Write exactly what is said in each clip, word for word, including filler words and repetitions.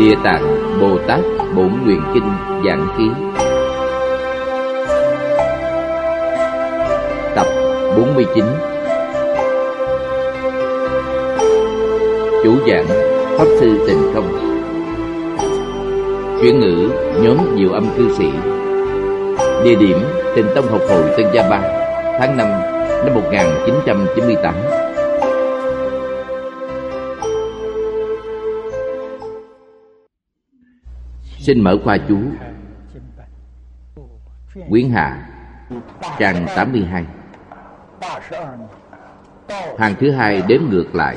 Địa Tạng Bồ Tát Bổn Nguyện Kinh Giảng Ký Tập bốn mươi chín. Chủ giảng Pháp Sư Tịnh Không. Chuyển ngữ nhóm Diệu Âm Cư Sĩ. Địa điểm Tịnh Tông Học Hội Tân Gia Ba, tháng năm năm một nghìn chín trăm chín mươi tám. Xin mở khoa chú Quyển Hạ, trang tám mươi hai, hàng thứ hai đếm ngược lại.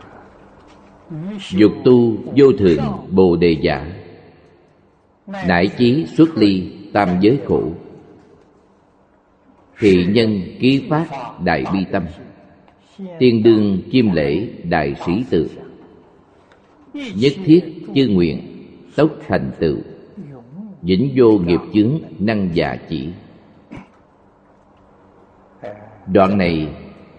Dục tu vô thượng Bồ Đề giả, nải chí xuất ly tam giới khổ. Thị nhân ký phát đại bi tâm, tiên đương chiêm lễ đại sĩ tự. Nhất thiết chư nguyện tốc thành tựu, vĩnh vô nghiệp chướng năng dạ chỉ. Đoạn này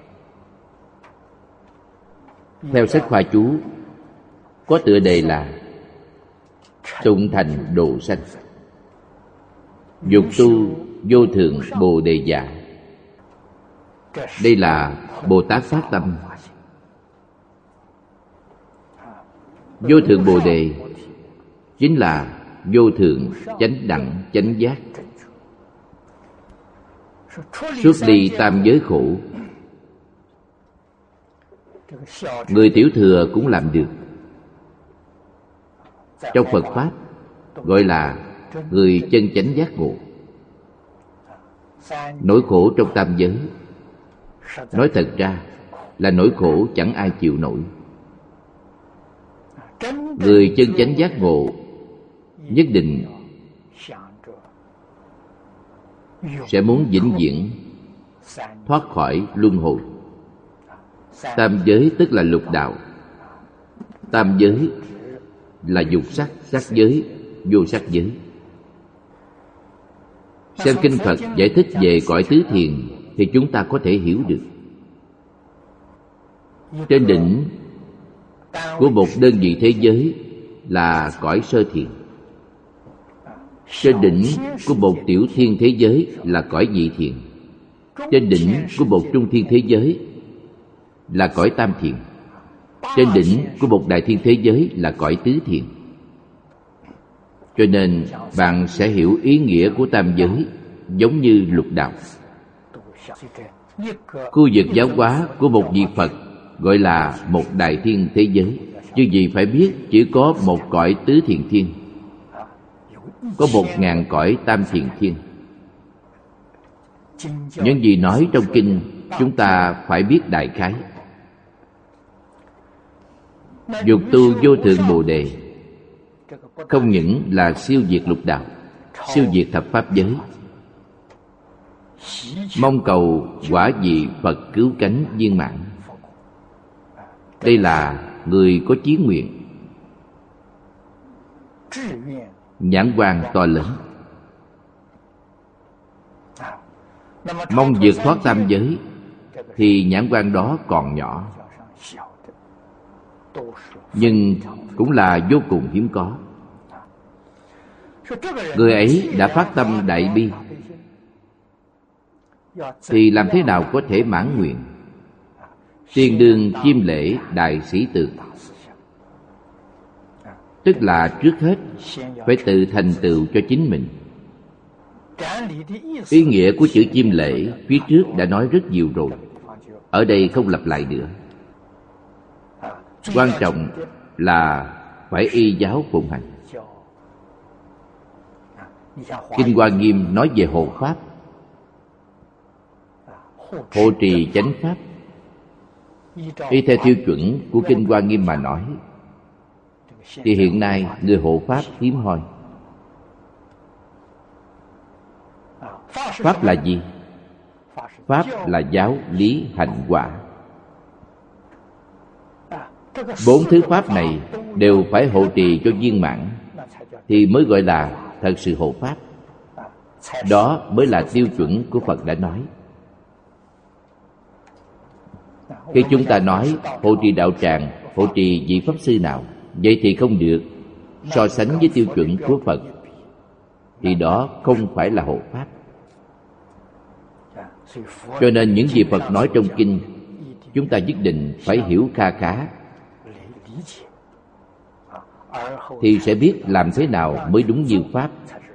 theo sách khoa chú có tựa đề là Tụng thành độ sanh. Dục tu vô thượng Bồ Đề giả, đây là Bồ Tát phát tâm. Vô thượng Bồ Đề chính là vô thượng chánh đẳng chánh giác, xuất ly tam giới khổ. Người tiểu thừa cũng làm được. Trong Phật Pháp gọi là người chân chánh giác ngộ. Nỗi khổ trong tam giới, nói thật ra là nỗi khổ chẳng ai chịu nổi. Người chân chánh giác ngộ nhất định sẽ muốn vĩnh viễn thoát khỏi luân hồi. Tam giới tức là lục đạo. Tam giới là dục sắc, sắc giới, vô sắc giới. Xem kinh Phật giải thích về cõi tứ thiền thì chúng ta có thể hiểu được. Trên đỉnh của một đơn vị thế giới là cõi sơ thiền. Trên đỉnh của một tiểu thiên thế giới là cõi nhị thiền. Trên đỉnh của một trung thiên thế giới là cõi tam thiền. Trên đỉnh của một đại thiên thế giới là cõi tứ thiền. Cho nên bạn sẽ hiểu ý nghĩa của tam giới giống như lục đạo. Khu vực giáo hóa của một vị Phật gọi là một đại thiên thế giới. Chứ gì phải biết chỉ có một cõi tứ thiền thiên, có một ngàn cõi tam thiền thiên. Những gì nói trong kinh chúng ta phải biết đại khái. Dục tu vô thượng Bồ Đề không những là siêu diệt lục đạo, siêu diệt thập pháp giới, mong cầu quả vị Phật cứu cánh viên mãn. Đây là người có chí nguyện, nhãn quan to lớn, mong vượt thoát tam giới thì nhãn quan đó còn nhỏ, nhưng cũng là vô cùng hiếm có. Người ấy đã phát tâm đại bi thì làm thế nào có thể mãn nguyện? Tiên đương chiêm lễ đại sĩ tự, tức là trước hết phải tự thành tựu cho chính mình. Ý nghĩa của chữ chiêm lễ phía trước đã nói rất nhiều rồi, ở đây không lặp lại nữa. Quan trọng là phải y giáo phụng hành. Kinh Hoa Nghiêm nói về hộ pháp, hộ trì chánh pháp. Y theo tiêu chuẩn của Kinh Hoa Nghiêm mà nói thì hiện nay người hộ pháp hiếm hoi. Pháp là gì? Pháp là giáo lý hạnh quả. Bốn thứ pháp này đều phải hộ trì cho viên mãn thì mới gọi là thật sự hộ pháp. Đó mới là tiêu chuẩn của Phật đã nói. Khi chúng ta nói hộ trì đạo tràng, hộ trì vị pháp sư nào, vậy thì không được. so sánh với tiêu chuẩn của Phật thì đó không phải là hộ pháp. Cho nên những gì Phật nói trong kinh, chúng ta nhất định phải hiểu kha khá, thì sẽ biết làm thế nào mới đúng như pháp.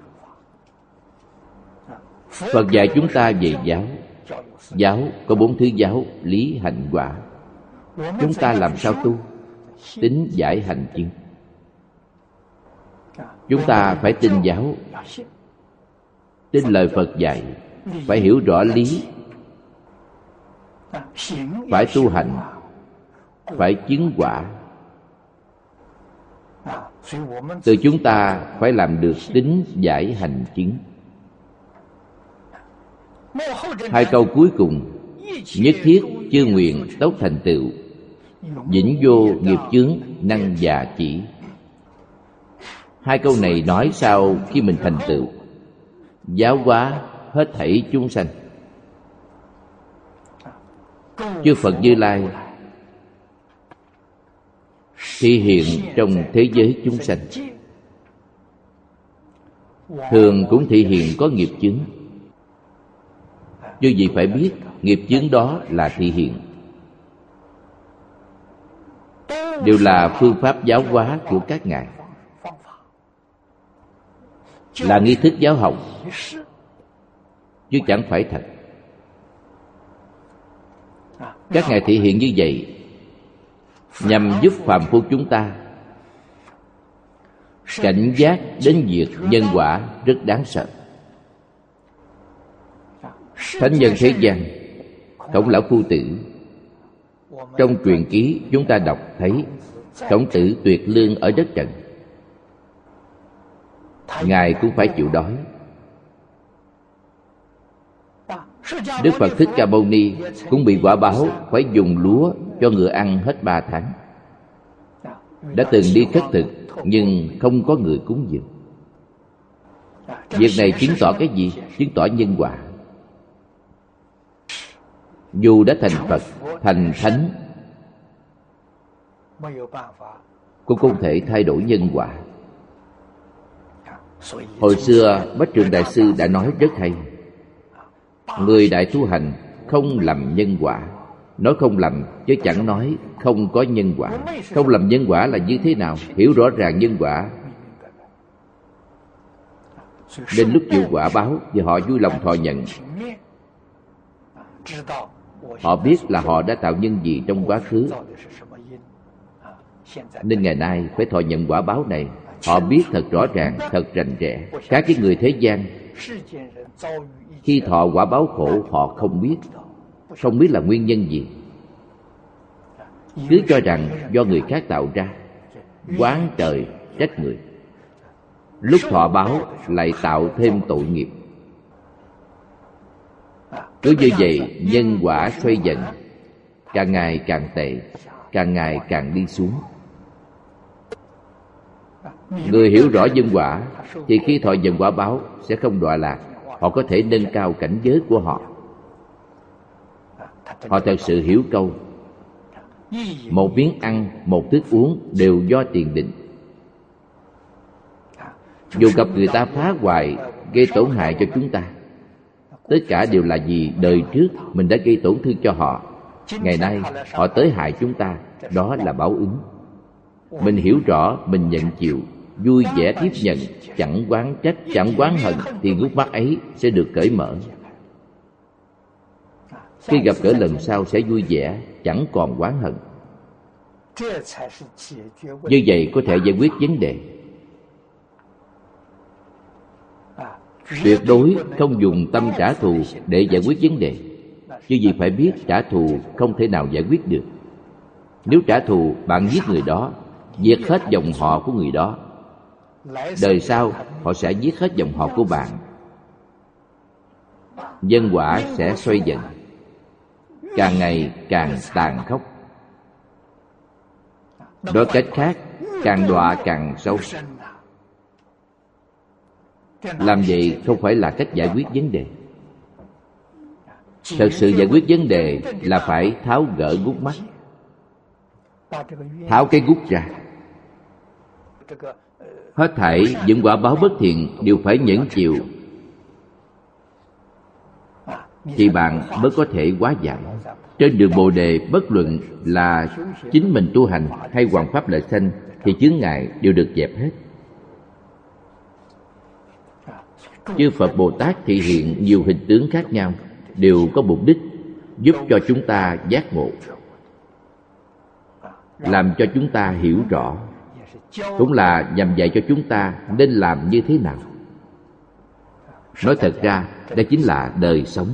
Phật dạy chúng ta về giáo. Giáo có bốn thứ giáo: lý, hạnh, quả. Chúng ta làm sao tu? Tín, giải, hành, chứng. Chúng ta phải tin giáo, tin lời Phật dạy, phải hiểu rõ lý, phải tu hành, phải chứng quả. Từ chúng ta phải làm được tín, giải, hành, chứng. Hai câu cuối cùng: nhất thiết chư nguyện tốc thành tựu, vĩnh vô nghiệp chướng năng già chỉ. Hai câu này nói sau khi mình thành tựu, giáo hóa hết thảy chúng sanh. Chư Phật Như Lai thị hiện trong thế giới chúng sanh, thường cũng thị hiện có nghiệp chướng. Chư vị phải biết nghiệp chướng đó là thị hiện, đều là phương pháp giáo hóa của các ngài, là nghi thức giáo học, chứ chẳng phải thật. Các ngài thị hiện như vậy nhằm giúp phàm phu chúng ta cảnh giác đến việc nhân quả rất đáng sợ. Thánh nhân thế gian, Khổng Lão Phu Tử, trong truyền ký chúng ta đọc thấy Khổng Tử tuyệt lương ở đất Trần, ngài cũng phải chịu đói. Đức Phật Thích Ca Mâu Ni cũng bị quả báo phải dùng lúa cho ngựa ăn hết ba tháng. Đã từng đi khất thực nhưng không có người cúng dường. Việc này chứng tỏ cái gì? Chứng tỏ nhân quả. Dù đã thành Phật, thành Thánh, cũng không thể thay đổi nhân quả. Hồi xưa Bách Trường Đại Sư đã nói rất hay: người đại tu hành không lầm nhân quả. Nói không lầm chứ chẳng nói không có nhân quả. Không lầm nhân quả là như thế nào? Hiểu rõ ràng nhân quả, đến lúc chịu quả báo thì họ vui lòng thọ nhận. Họ biết là họ đã tạo nhân gì trong quá khứ, nên ngày nay phải thọ nhận quả báo này. Họ biết thật rõ ràng, thật rành rẽ. Các cái người thế gian khi thọ quả báo khổ, họ không biết, không biết là nguyên nhân gì, cứ cho rằng do người khác tạo ra, oán trời trách người. Lúc thọ báo lại tạo thêm tội nghiệp. Cứ như vậy, nhân quả xoay dần, càng ngày càng tệ, càng ngày càng đi xuống. Người hiểu rõ nhân quả thì khi thọ nhận quả báo sẽ không đọa lạc. Họ có thể nâng cao cảnh giới của họ. Họ thật sự hiểu câu: một miếng ăn, một thức uống đều do tiền định. Dù gặp người ta phá hoại, gây tổn hại cho chúng ta, tất cả đều là vì đời trước mình đã gây tổn thương cho họ. Ngày nay họ tới hại chúng ta, đó là báo ứng. Mình hiểu rõ, mình nhận chịu, vui vẻ tiếp nhận, chẳng oán trách, chẳng oán hận, thì gút mắt ấy sẽ được cởi mở. Khi gặp gỡ lần sau sẽ vui vẻ, chẳng còn oán hận. Như vậy có thể giải quyết vấn đề. Tuyệt đối không dùng tâm trả thù để giải quyết vấn đề. Chứ vì phải biết trả thù không thể nào giải quyết được. Nếu trả thù, bạn giết người đó, diệt hết dòng họ của người đó, đời sau họ sẽ giết hết dòng họ của bạn. Nhân quả sẽ xoay dần, càng ngày càng tàn khốc. Nói cách khác, càng đọa càng sâu. Làm vậy không phải là cách giải quyết vấn đề. Thật sự giải quyết vấn đề là phải tháo gỡ gút mắt, tháo cái gút ra. Hết thảy những quả báo bất thiện đều phải nhẫn chịu, thì bạn mới có thể hóa giải. Trên đường Bồ Đề, bất luận là chính mình tu hành hay hoằng pháp lợi sanh, thì chướng ngại đều được dẹp hết. Chư Phật Bồ Tát thị hiện nhiều hình tướng khác nhau, đều có mục đích giúp cho chúng ta giác ngộ, làm cho chúng ta hiểu rõ, cũng là nhằm dạy cho chúng ta nên làm như thế nào. Nói thật ra, đây chính là đời sống.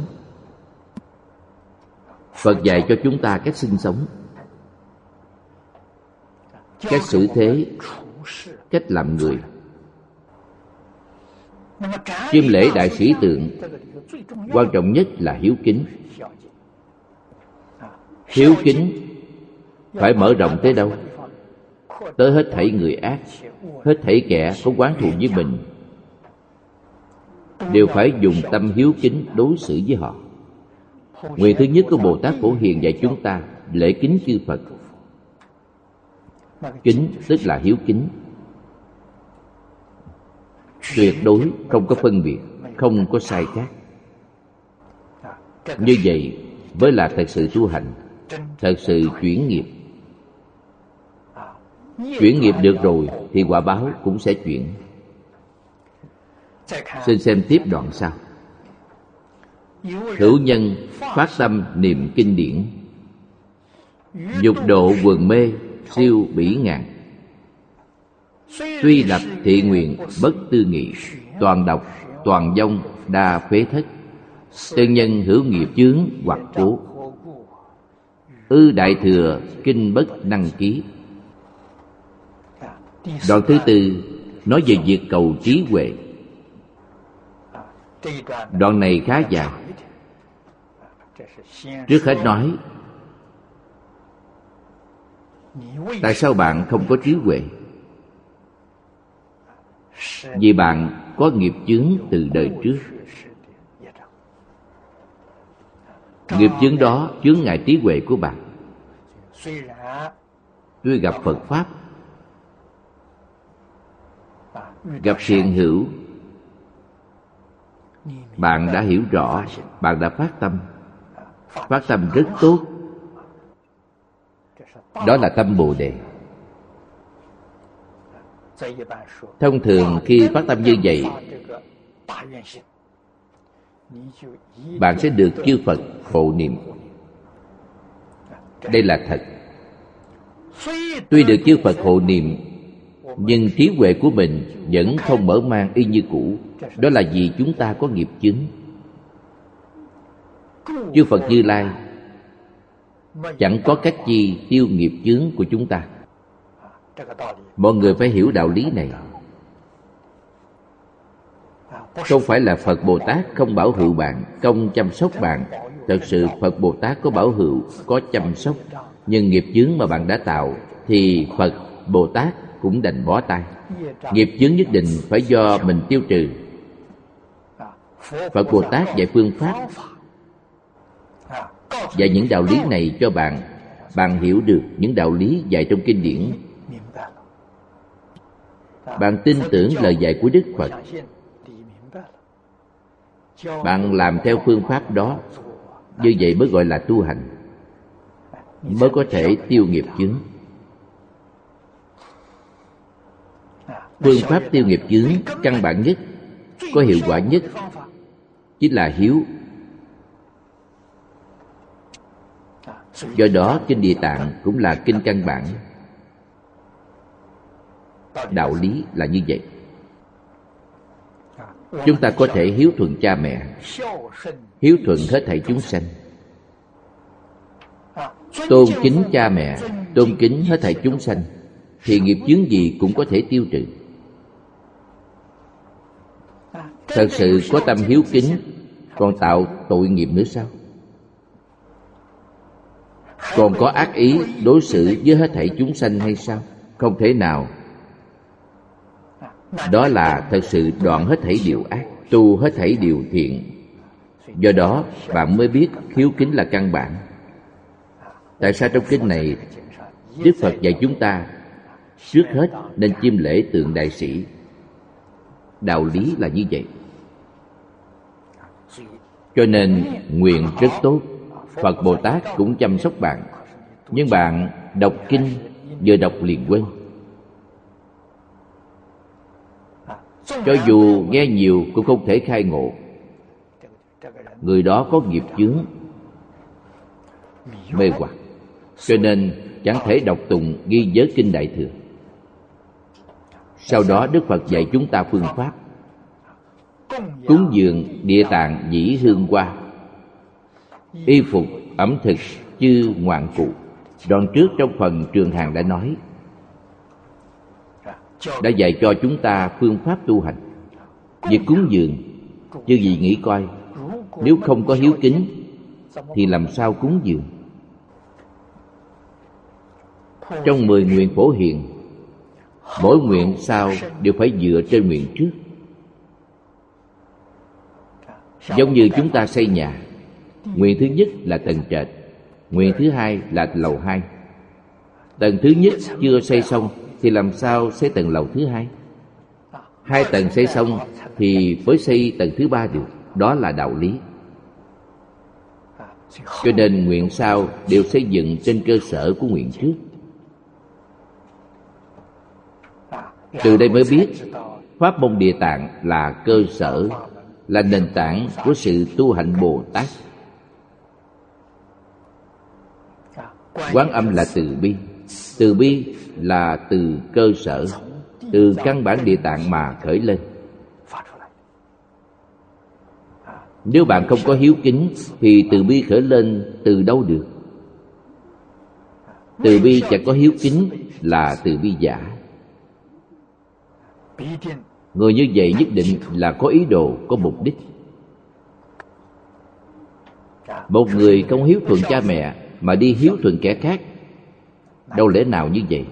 Phật dạy cho chúng ta cách sinh sống, cách xử thế, cách làm người. Chiêm lễ đại sĩ tượng, quan trọng nhất là hiếu kính. Hiếu kính phải mở rộng tới đâu? Tới hết thảy người ác, hết thảy kẻ có oán thù với mình, đều phải dùng tâm hiếu kính đối xử với họ. Nguyện thứ nhất của Bồ Tát Phổ Hiền dạy chúng ta lễ kính chư Phật. Kính tức là hiếu kính, tuyệt đối không có phân biệt, không có sai khác. Như vậy mới là thật sự tu hành, thật sự chuyển nghiệp. Chuyển nghiệp được rồi thì quả báo cũng sẽ chuyển. Xin xem tiếp đoạn sau. Hữu nhân phát tâm niệm kinh điển, dục độ quần mê siêu bỉ ngàn. Tuy lập thiện nguyện bất tư nghị, toàn độc toàn vong đa phế thất. Chân nhân hữu nghiệp chướng hoặc cố, ư đại thừa kinh bất năng ký. Đoạn thứ tư nói về việc cầu trí huệ. Đoạn này khá dài. Trước hết nói, tại sao bạn không có trí huệ? Vì bạn có nghiệp chướng từ đời trước. Nghiệp chướng đó chướng ngại trí huệ của bạn. Tuy gặp Phật Pháp, gặp thiện hữu, bạn đã hiểu rõ, bạn đã phát tâm. Phát tâm rất tốt. Đó là tâm Bồ Đề. Thông thường khi phát tâm như vậy, bạn sẽ được chư Phật hộ niệm. Đây là thật. Tuy được chư Phật hộ niệm, nhưng trí huệ của mình vẫn không mở mang y như cũ. Đó là vì chúng ta có nghiệp chướng. Chư Phật Như Lai chẳng có cách gì tiêu nghiệp chướng của chúng ta. Mọi người phải hiểu đạo lý này. Không phải là Phật Bồ Tát không bảo hữu bạn, không chăm sóc bạn. Thật sự Phật Bồ Tát có bảo hữu, có chăm sóc. Nhưng nghiệp chướng mà bạn đã tạo thì Phật Bồ Tát cũng đành bó tay. Nghiệp chướng nhất định phải do mình tiêu trừ. Phật Bồ Tát dạy phương pháp, dạy những đạo lý này cho bạn. Bạn hiểu được những đạo lý dạy trong kinh điển. Bạn tin tưởng lời dạy của Đức Phật. Bạn làm theo phương pháp đó. Như vậy mới gọi là tu hành, mới có thể tiêu nghiệp chướng. Phương pháp tiêu nghiệp chướng căn bản nhất, có hiệu quả nhất chính là hiếu. Do đó kinh Địa Tạng cũng là kinh căn bản. Đạo lý là như vậy. Chúng ta có thể hiếu thuận cha mẹ, hiếu thuận hết thảy chúng sanh, tôn kính cha mẹ, tôn kính hết thảy chúng sanh, thì nghiệp chướng gì cũng có thể tiêu trừ. Thật sự có tâm hiếu kính, còn tạo tội nghiệp nữa sao? Còn có ác ý đối xử với hết thảy chúng sanh hay sao? Không thể nào. Đó là thật sự đoạn hết thảy điều ác, tu hết thảy điều thiện. Do đó bạn mới biết hiếu kính là căn bản. Tại sao trong kinh này Đức Phật dạy chúng ta trước hết nên chiêm lễ tượng đại sĩ. Đạo lý là như vậy. Cho nên nguyện rất tốt, Phật Bồ Tát cũng chăm sóc bạn. Nhưng bạn đọc kinh, vừa đọc liền quên. Cho dù nghe nhiều cũng không thể khai ngộ. Người đó có nghiệp chướng mê hoặc, cho nên chẳng thể đọc tụng ghi nhớ kinh Đại Thừa. Sau đó Đức Phật dạy chúng ta phương pháp cúng dường Địa Tạng dĩ hương hoa, y phục ẩm thực chư ngoạn cụ. Đoạn trước trong phần Trường Hàn đã nói, đã dạy cho chúng ta phương pháp tu hành. Việc cúng dường, chư vị nghĩ coi, nếu không có hiếu kính thì làm sao cúng dường? Trong mười nguyện phổ hiền, mỗi nguyện sau đều phải dựa trên nguyện trước. Giống như chúng ta xây nhà, nguyện thứ nhất là tầng trệt, nguyện thứ hai là lầu hai. Tầng thứ nhất chưa xây xong thì làm sao xây tầng lầu thứ hai? Hai tầng xây xong thì mới xây tầng thứ ba được. Đó là đạo lý. Cho nên nguyện sau đều xây dựng trên cơ sở của nguyện trước. Từ đây mới biết Pháp môn Địa Tạng là cơ sở, là nền tảng của sự tu hành Bồ Tát. Quán âm là từ bi. Từ bi là từ cơ sở, từ căn bản Địa Tạng mà khởi lên. Nếu bạn không có hiếu kính thì từ bi khởi lên từ đâu được? Từ bi chẳng có hiếu kính là từ bi giả. Người như vậy nhất định là có ý đồ, có mục đích. Một người không hiếu thuận cha mẹ mà đi hiếu thuận kẻ khác, đâu lẽ nào như vậy?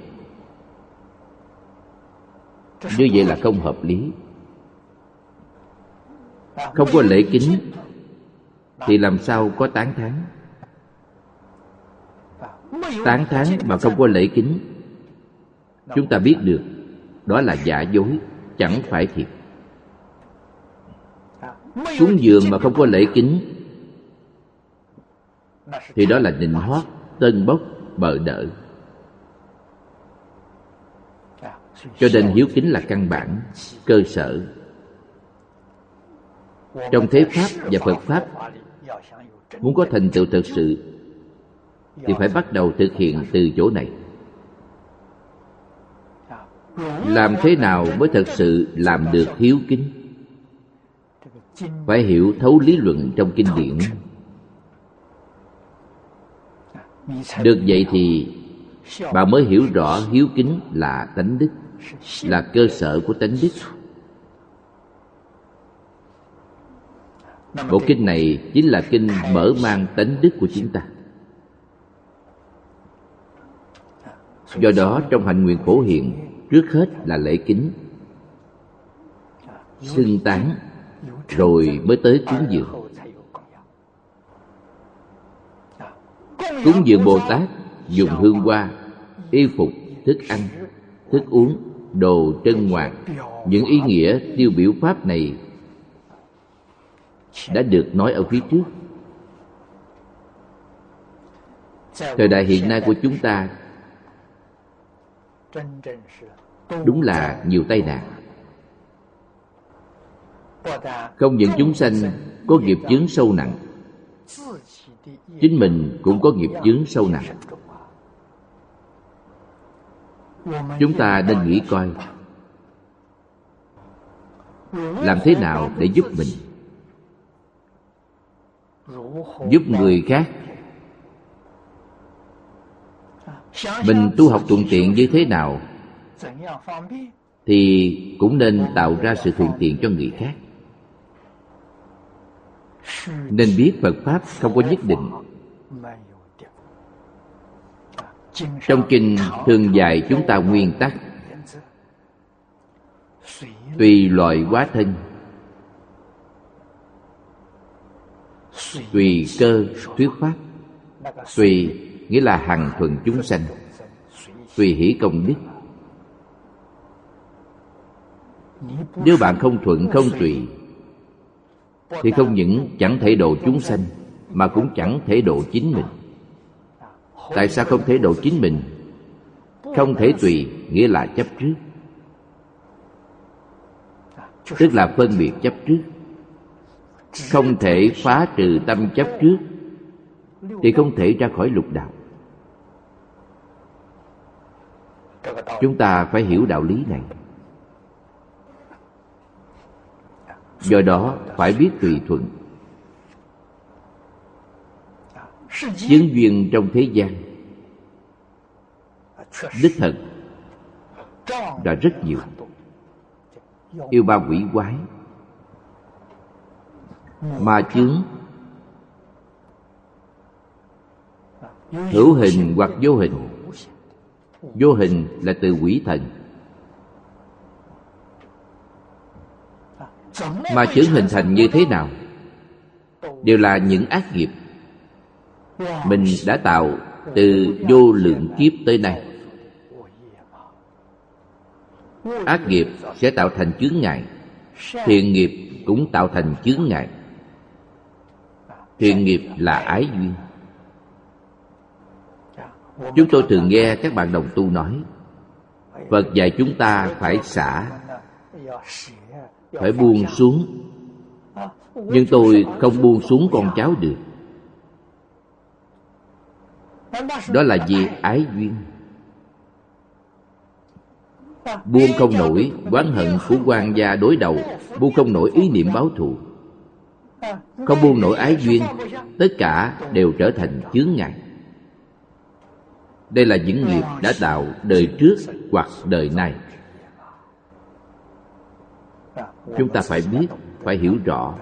Như vậy là không hợp lý. Không có lễ kính thì làm sao có tán thán? Tán thán mà không có lễ kính, chúng ta biết được đó là giả dối, chẳng phải thiệt. Cúng dường mà không có lễ kính thì đó là nịnh hót, tân bốc, bợ đỡ. Cho nên hiếu kính là căn bản, cơ sở. Trong thế Pháp và Phật Pháp, muốn có thành tựu thực sự thì phải bắt đầu thực hiện từ chỗ này. Làm thế nào mới thật sự làm được hiếu kính? Phải hiểu thấu lý luận trong kinh điển. Được vậy thì bạn mới hiểu rõ hiếu kính là tánh đức, là cơ sở của tánh đức. Bộ kinh này chính là kinh mở mang tánh đức của chúng ta. Do đó trong hạnh nguyện phổ hiền, trước hết là lễ kính, xưng tán, rồi mới tới cúng dường. Cúng dường Bồ Tát dùng hương hoa, y phục, thức ăn, thức uống, đồ trân ngoạn. Những ý nghĩa tiêu biểu pháp này đã được nói ở phía trước. Thời đại hiện nay của chúng ta đúng là nhiều tai nạn. Không những chúng sanh có nghiệp chướng sâu nặng, chính mình cũng có nghiệp chướng sâu nặng. Chúng ta nên nghĩ coi, làm thế nào để giúp mình, giúp người khác. Mình tu học thuận tiện như thế nào thì cũng nên tạo ra sự thuận tiện cho người khác. Nên biết Phật Pháp không có nhất định. Trong kinh thường dạy chúng ta nguyên tắc: tùy loại hóa thân, tùy cơ thuyết pháp. Tùy nghĩa là hằng thuần chúng sanh, tùy hỷ công đức. Nếu bạn không thuận không tùy thì không những chẳng thể độ chúng sanh mà cũng chẳng thể độ chính mình. Tại sao không thể độ chính mình? Không thể tùy nghĩa là chấp trước, tức là phân biệt chấp trước. Không thể phá trừ tâm chấp trước thì không thể ra khỏi lục đạo. Chúng ta phải hiểu đạo lý này. Do đó phải biết tùy thuận. Chứng duyên trong thế gian đích thực là rất nhiều. Yêu ma quỷ quái, ma chướng, hữu hình hoặc vô hình. Vô hình là từ quỷ thần. Ma chướng hình thành như thế nào? Đều là những ác nghiệp mình đã tạo từ vô lượng kiếp tới nay. Ác nghiệp sẽ tạo thành chướng ngại, thiện nghiệp cũng tạo thành chướng ngại. Thiện nghiệp là ái duyên. Chúng tôi thường nghe các bạn đồng tu nói Phật dạy chúng ta phải xả, phải buông xuống. Nhưng tôi không buông xuống con cháu được. Đó là vì ái duyên. Buông không nổi oán hận của quan gia đối đầu, buông không nổi ý niệm báo thù, không buông nổi ái duyên, tất cả đều trở thành chướng ngại. Đây là những nghiệp đã tạo đời trước hoặc đời này. Chúng ta phải biết, phải hiểu rõ,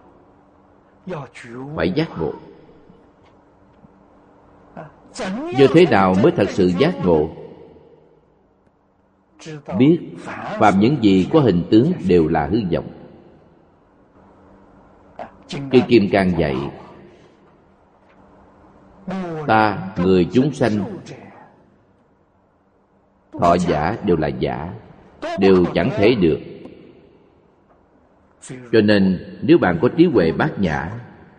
phải giác ngộ. Như thế nào mới thật sự giác ngộ? Biết phàm những gì có hình tướng đều là hư vọng. Kinh Kim Cang dạy ta, người chúng sanh, thọ giả đều là giả, đều chẳng thể được. Cho nên nếu bạn có trí huệ bát nhã,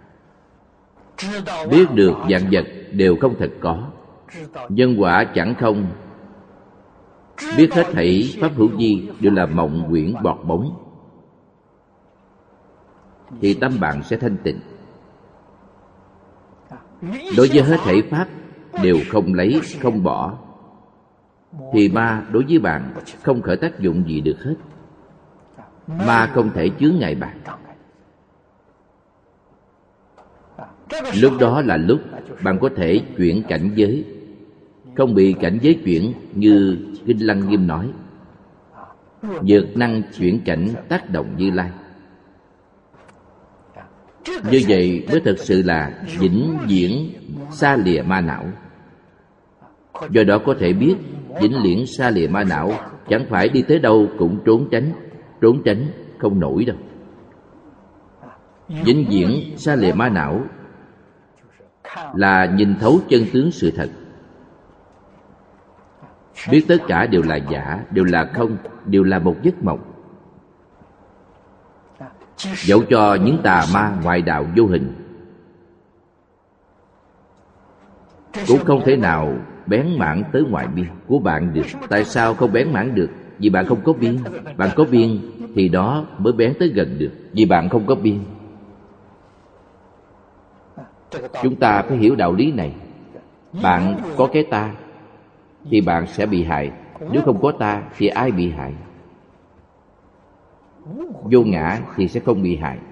biết được vạn vật đều không thật có, nhân quả chẳng không, biết hết thảy pháp hữu vi đều là mộng quyển bọt bóng, thì tâm bạn sẽ thanh tịnh. Đối với hết thảy pháp đều không lấy, không bỏ, thì ma đối với bạn không khởi tác dụng gì được hết. Ma không thể chướng ngại bạn. Lúc đó là lúc bạn có thể chuyển cảnh giới, không bị cảnh giới chuyển như Kinh Lăng Nghiêm nói, dược năng chuyển cảnh tác động Như Lai. Như vậy mới thực sự là vĩnh viễn xa lìa ma não. Do đó có thể biết vĩnh viễn xa lìa ma não chẳng phải đi tới đâu cũng trốn tránh, trốn tránh không nổi đâu. Vĩnh viễn xa lìa ma não là nhìn thấu chân tướng sự thật, biết tất cả đều là giả, đều là không, đều là một giấc mộng. Dẫu cho những tà ma ngoại đạo vô hình cũng không thể nào bén mảng tới ngoại biên của bạn được. Tại sao không bén mảng được? Vì bạn không có biên. Bạn có biên thì đó mới bén tới gần được. Vì bạn không có biên. Chúng ta phải hiểu đạo lý này. Bạn có cái ta thì bạn sẽ bị hại. Nếu không có ta thì ai bị hại? Vô ngã thì sẽ không bị hại.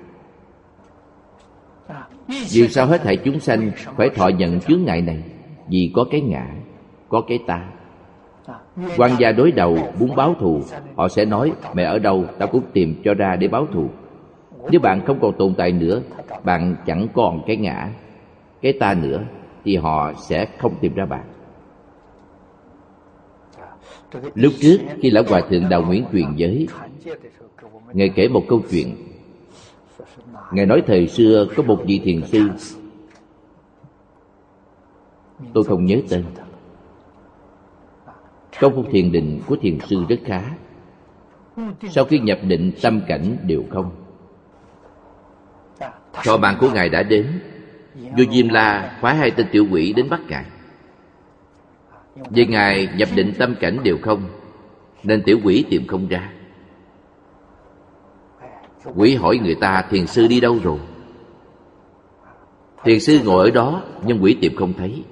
Vì sao hết thảy chúng sanh phải thọ nhận chướng ngại này? Vì có cái ngã, có cái ta. Quan gia đối đầu muốn báo thù, họ sẽ nói mẹ ở đâu ta cũng tìm cho ra để báo thù. Nếu bạn không còn tồn tại nữa, bạn chẳng còn cái ngã, cái ta nữa, thì họ sẽ không tìm ra bạn. Lúc trước khi Lão Hòa Thượng Đạo Nguyễn truyền giới, Ngài kể một câu chuyện. Ngài nói thời xưa có một vị thiền sư, tôi không nhớ tên. Công phu thiền định của thiền sư rất khá. Sau khi nhập định, tâm cảnh đều không. Thọ mạng của Ngài đã đến. Vua Diêm La phái hai tên tiểu quỷ đến bắt Ngài. Vì Ngài nhập định tâm cảnh đều không, nên tiểu quỷ tìm không ra. Quỷ hỏi người ta: thiền sư đi đâu rồi? Thiền sư ngồi ở đó, nhưng quỷ tìm không thấy.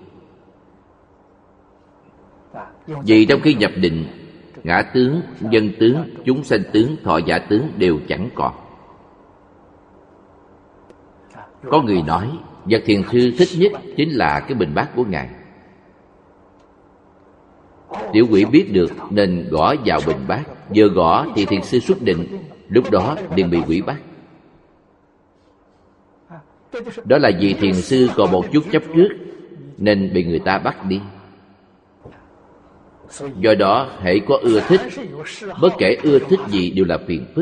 Vì trong khi nhập định, ngã tướng, nhân tướng, chúng sanh tướng, thọ giả tướng đều chẳng còn. Có người nói vật thiền sư thích nhất chính là cái bình bát của Ngài. Tiểu quỷ biết được nên gõ vào bình bát. Vừa gõ thì thiền sư xuất định, lúc đó liền bị quỷ bắt. Đó là vì thiền sư còn một chút chấp trước nên bị người ta bắt đi. Do đó hễ có ưa thích, bất kể ưa thích gì đều là phiền phức.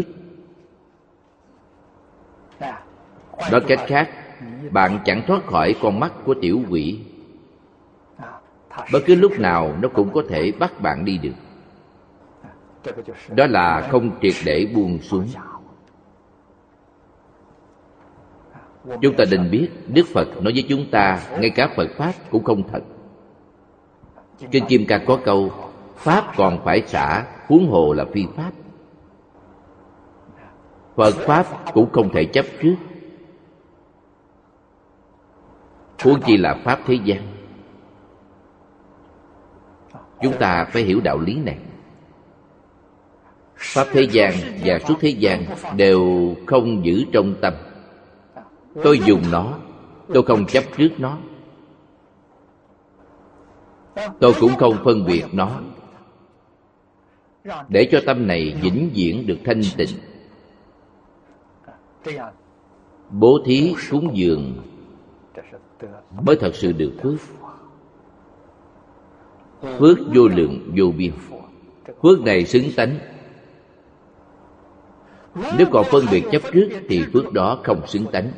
Nói cách khác, bạn chẳng thoát khỏi con mắt của tiểu quỷ. Bất cứ lúc nào nó cũng có thể bắt bạn đi được. Đó là không triệt để buông xuống. Chúng ta nên biết Đức Phật nói với chúng ta, ngay cả Phật Pháp cũng không thật. Kinh Kim Cang có câu: Pháp còn phải xả, huống hồ là phi Pháp. Phật Pháp cũng không thể chấp trước, huống chi là Pháp thế gian. Chúng ta phải hiểu đạo lý này. Pháp thế gian và xuất thế gian đều không giữ trong tâm. Tôi dùng nó, tôi không chấp trước nó. Tôi cũng không phân biệt nó, để cho tâm này vĩnh viễn được thanh tịnh. Bố thí cúng dường mới thật sự được phước. Phước vô lượng vô biên. Phước này xứng tánh. Nếu còn phân biệt chấp trước thì phước đó không xứng tánh.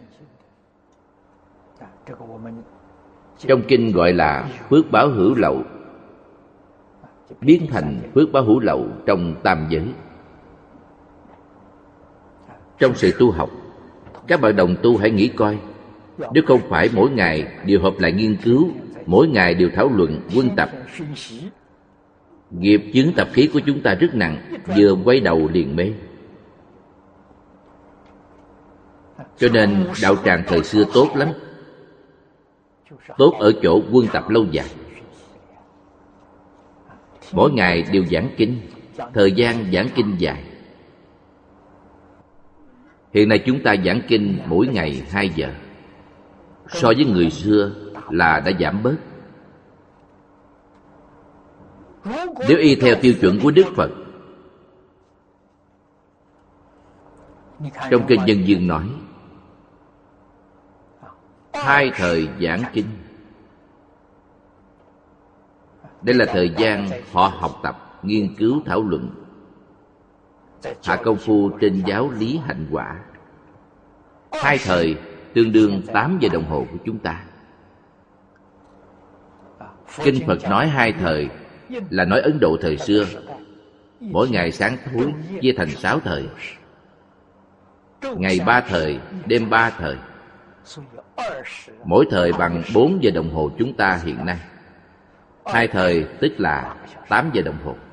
Trong kinh gọi là phước báo hữu lậu, biến thành phước báo hữu lậu trong tam giới. Trong sự tu học, các bạn đồng tu hãy nghĩ coi, nếu không phải mỗi ngày đều họp lại nghiên cứu, mỗi ngày đều thảo luận, quân tập, nghiệp chướng tập khí của chúng ta rất nặng, vừa quay đầu liền mê. Cho nên đạo tràng thời xưa tốt lắm. Tốt ở chỗ quân tập lâu dài. Mỗi ngày đều giảng kinh, thời gian giảng kinh dài. Hiện nay chúng ta giảng kinh mỗi ngày hai giờ. So với người xưa là đã giảm bớt. Nếu y theo tiêu chuẩn của Đức Phật, trong kinh Nhân Duyên nói hai thời giảng kinh. Đây là thời gian họ học tập, nghiên cứu, thảo luận, hạ công phu trên giáo lý hạnh quả. Hai thời tương đương tám giờ đồng hồ của chúng ta. Kinh Phật nói hai thời là nói Ấn Độ thời xưa. Mỗi ngày sáng thối chia thành sáu thời. Ngày ba thời, đêm ba thời. Mỗi thời bằng bốn giờ đồng hồ chúng ta hiện nay. Hai thời tức là tám giờ đồng hồ.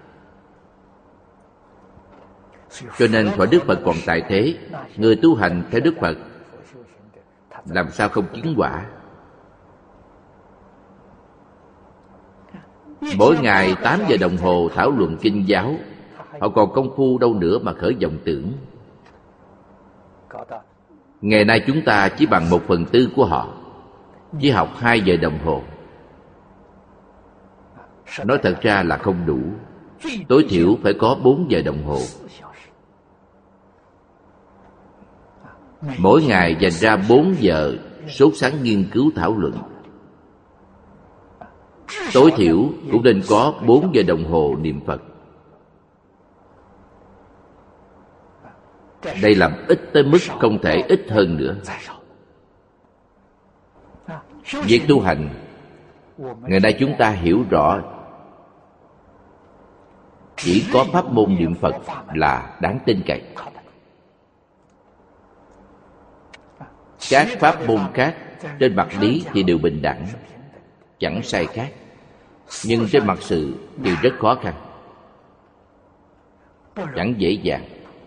Cho nên thuở Đức Phật còn tại thế, người tu hành theo Đức Phật làm sao không chứng quả. Mỗi ngày tám giờ đồng hồ thảo luận kinh giáo, họ còn công phu đâu nữa mà khởi vọng tưởng. Ngày nay chúng ta chỉ bằng một phần tư của họ, chỉ học hai giờ đồng hồ. Nói thật ra là không đủ. Tối thiểu phải có bốn giờ đồng hồ. Mỗi ngày dành ra bốn giờ sốt sắng nghiên cứu thảo luận. Tối thiểu cũng nên có bốn giờ đồng hồ niệm Phật. Đây làm ít tới mức không thể ít hơn nữa. Việc tu hành, ngày nay chúng ta hiểu rõ chỉ có pháp môn niệm Phật là đáng tin cậy. Các pháp môn khác trên mặt lý thì đều bình đẳng, chẳng sai khác, nhưng trên mặt sự thì rất khó khăn, chẳng dễ dàng.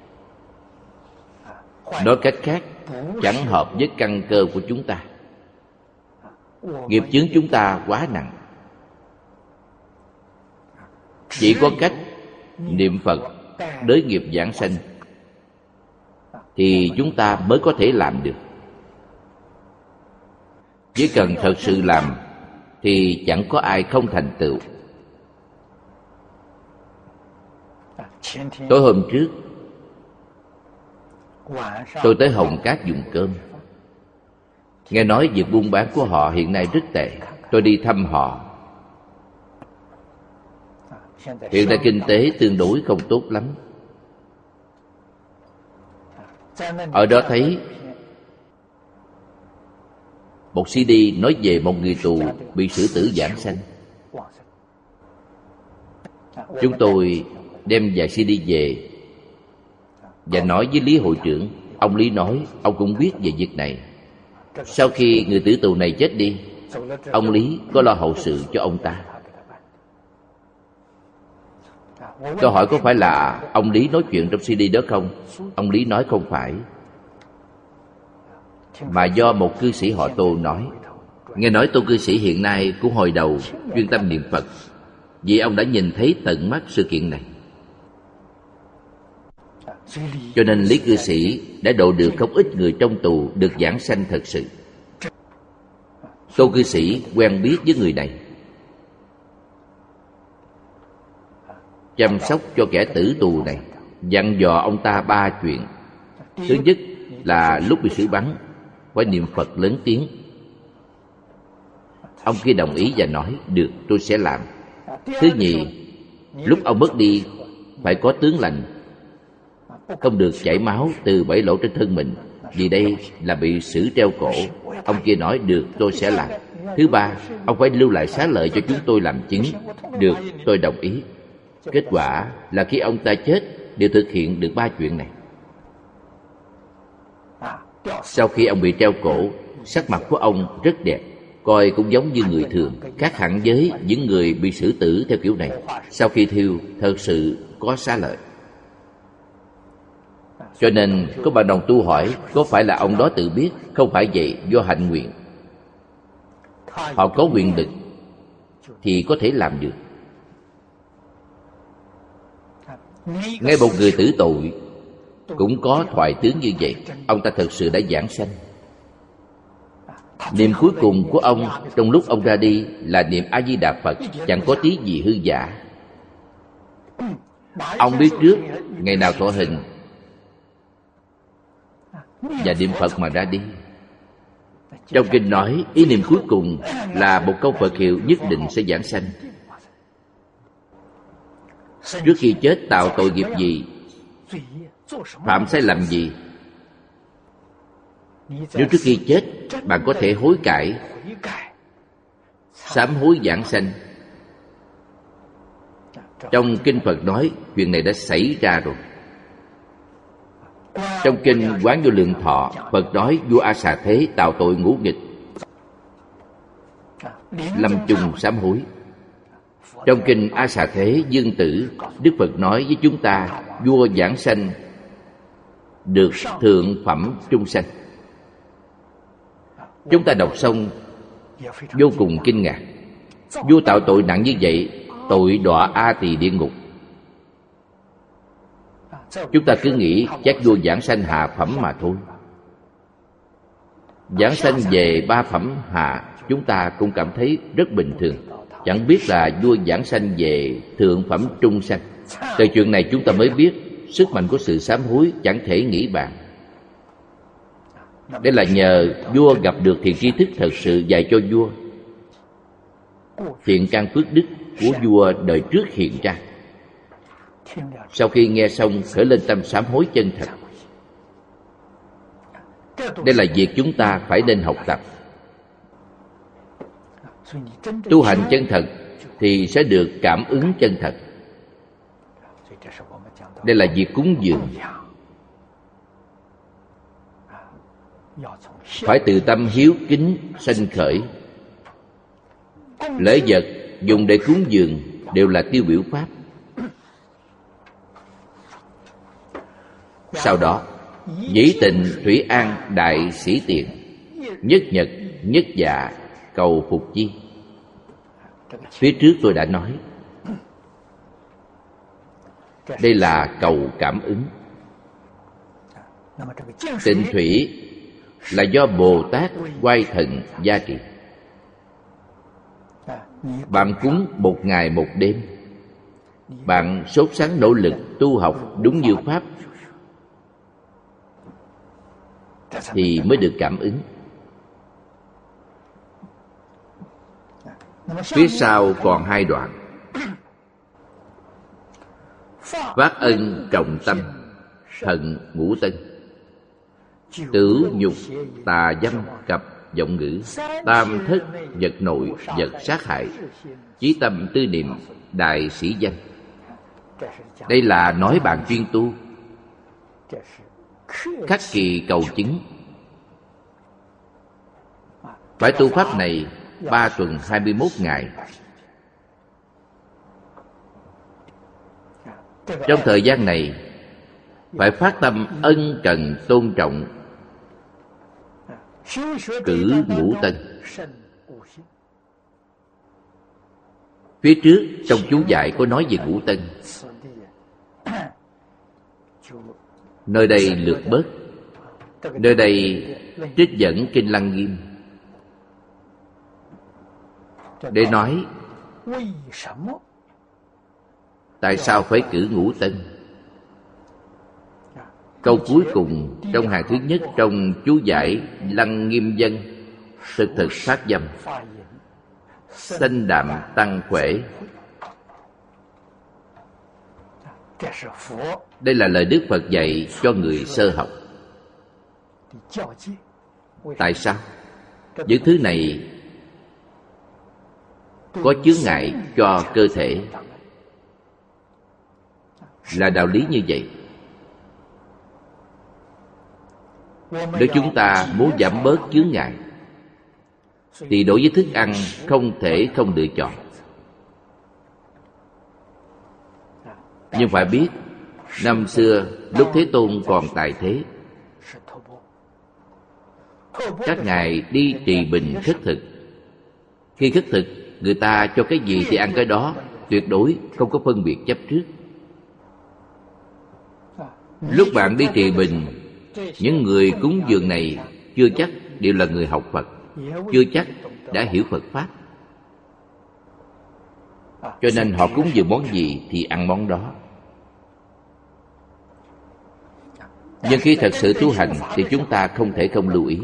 Nói cách khác, chẳng hợp với căn cơ của chúng ta. Nghiệp chướng chúng ta quá nặng. Chỉ có cách niệm Phật đới nghiệp giảng sanh thì chúng ta mới có thể làm được. Chỉ cần thật sự làm thì chẳng có ai không thành tựu. Tối hôm trước tôi tới Hồng Cát dùng cơm. Nghe nói việc buôn bán của họ hiện nay rất tệ. Tôi đi thăm họ. Hiện nay kinh tế tương đối không tốt lắm. Ở đó thấy một xê đê nói về một người tù bị xử tử giảng sanh. Chúng tôi đem vài xê đê về và nói với Lý hội trưởng. Ông Lý nói ông cũng biết về việc này. Sau khi người tử tù này chết đi, ông Lý có lo hậu sự cho ông ta. Tôi hỏi có phải là ông Lý nói chuyện trong xê đê đó không? Ông Lý nói không phải, mà do một cư sĩ họ Tô nói. Nghe nói Tô cư sĩ hiện nay cũng hồi đầu chuyên tâm niệm Phật, vì ông đã nhìn thấy tận mắt sự kiện này. Cho nên Lý cư sĩ đã độ được không ít người trong tù được giảng sanh thật sự. Tô cư sĩ quen biết với người này, chăm sóc cho kẻ tử tù này, dặn dò ông ta ba chuyện. Thứ nhất là lúc bị xử bắn phải niệm Phật lớn tiếng. Ông kia đồng ý và nói được, tôi sẽ làm. Thứ nhì, lúc ông mất đi phải có tướng lành, không được chảy máu từ bảy lỗ trên thân mình, vì đây là bị xử treo cổ. Ông kia nói được, tôi sẽ làm. Thứ ba, ông phải lưu lại xá lợi cho chúng tôi làm chứng. Được, tôi đồng ý. Kết quả là khi ông ta chết đều thực hiện được ba chuyện này. Sau khi ông bị treo cổ, sắc mặt của ông rất đẹp, coi cũng giống như người thường, khác hẳn với những người bị xử tử theo kiểu này. Sau khi thiêu, thật sự có xá lợi. Cho nên có bạn đồng tu hỏi có phải là ông đó tự biết? Không phải vậy, do hạnh nguyện. Họ có quyền lực thì có thể làm được. Ngay một người tử tội cũng có thoại tướng như vậy. Ông ta thật sự đã giảng sanh. Niệm cuối cùng của ông trong lúc ông ra đi là niệm A Di Đà Phật, chẳng có tí gì hư giả. Ông biết trước ngày nào thọ hình và niệm Phật mà ra đi. Trong kinh nói ý niệm cuối cùng là một câu Phật hiệu nhất định sẽ giảng sanh. Trước khi chết tạo tội nghiệp gì, phạm sai lầm gì, nếu trước khi chết bạn có thể hối cải, sám hối giảng sanh. Trong kinh Phật nói chuyện này đã xảy ra rồi. Trong kinh Quán Vô Lượng Thọ, Phật nói vua A Xà Thế tạo tội ngũ nghịch, lâm chung sám hối. Trong kinh A Xà Thế Dương Tử, Đức Phật nói với chúng ta vua giảng sanh được thượng phẩm trung sanh. Chúng ta đọc xong vô cùng kinh ngạc. Vua tạo tội nặng như vậy, tội đọa A Tỳ địa ngục. Chúng ta cứ nghĩ chắc vua giảng sanh hạ phẩm mà thôi. Giảng sanh về ba phẩm hạ chúng ta cũng cảm thấy rất bình thường. Chẳng biết là vua giảng sanh về thượng phẩm trung sanh. Từ chuyện này chúng ta mới biết sức mạnh của sự sám hối chẳng thể nghĩ bàn. Đây là nhờ vua gặp được thiện tri thức thật sự dạy cho vua. Thiện căn phước đức của vua đời trước hiện ra. Sau khi nghe xong khởi lên tâm sám hối chân thật. Đây là việc chúng ta phải nên học tập. Tu hành chân thật thì sẽ được cảm ứng chân thật. Đây là việc cúng dường. Phải từ tâm hiếu kính sanh khởi. Lễ vật dùng để cúng dường đều là tiêu biểu pháp. Sau đó, dĩ tình thủy an đại sĩ tiện, nhất nhật nhất dạ cầu phục chi. Phía trước tôi đã nói, đây là cầu cảm ứng. Tịnh thủy là do Bồ Tát Oai Thần gia trì. Bạn cúng một ngày một đêm, bạn sốt sắng nỗ lực tu học đúng như pháp thì mới được cảm ứng. Phía sau còn hai đoạn. Phát ân trọng tâm, thần ngũ tân, tử nhục tà dâm cập vọng ngữ, tam thất vật nội vật sát hại, chí tâm tư niệm đại sĩ danh. Đây là nói bạn chuyên tu, khắc kỳ cầu chứng. Phải tu pháp này ba tuần hai mươi mốt ngày. Trong thời gian này phải phát tâm ân cần tôn trọng cử ngũ tân. Phía trước trong chú giải có nói về ngũ tân, nơi đây lược bớt. Nơi đây trích dẫn kinh Lăng Nghiêm để nói tại sao phải cử ngũ tân. Câu cuối cùng trong hàng thứ nhất trong chú giải Lăng Nghiêm Dân: thực thực phát dâm, sanh đạm tăng khỏe. Đây là lời Đức Phật dạy cho người sơ học. Tại sao? Những thứ này có chướng ngại cho cơ thể, là đạo lý như vậy. Nếu chúng ta muốn giảm bớt chướng ngại thì đối với thức ăn không thể không lựa chọn. Nhưng phải biết, năm xưa lúc Thế Tôn còn tại thế, các ngài đi trì bình khất thực. Khi khất thực, người ta cho cái gì thì ăn cái đó, tuyệt đối không có phân biệt chấp trước. Lúc bạn đi trì bình, những người cúng dường này chưa chắc đều là người học Phật, chưa chắc đã hiểu Phật Pháp. Cho nên họ cúng dường món gì thì ăn món đó. Nhưng khi thật sự tu hành thì chúng ta không thể không lưu ý.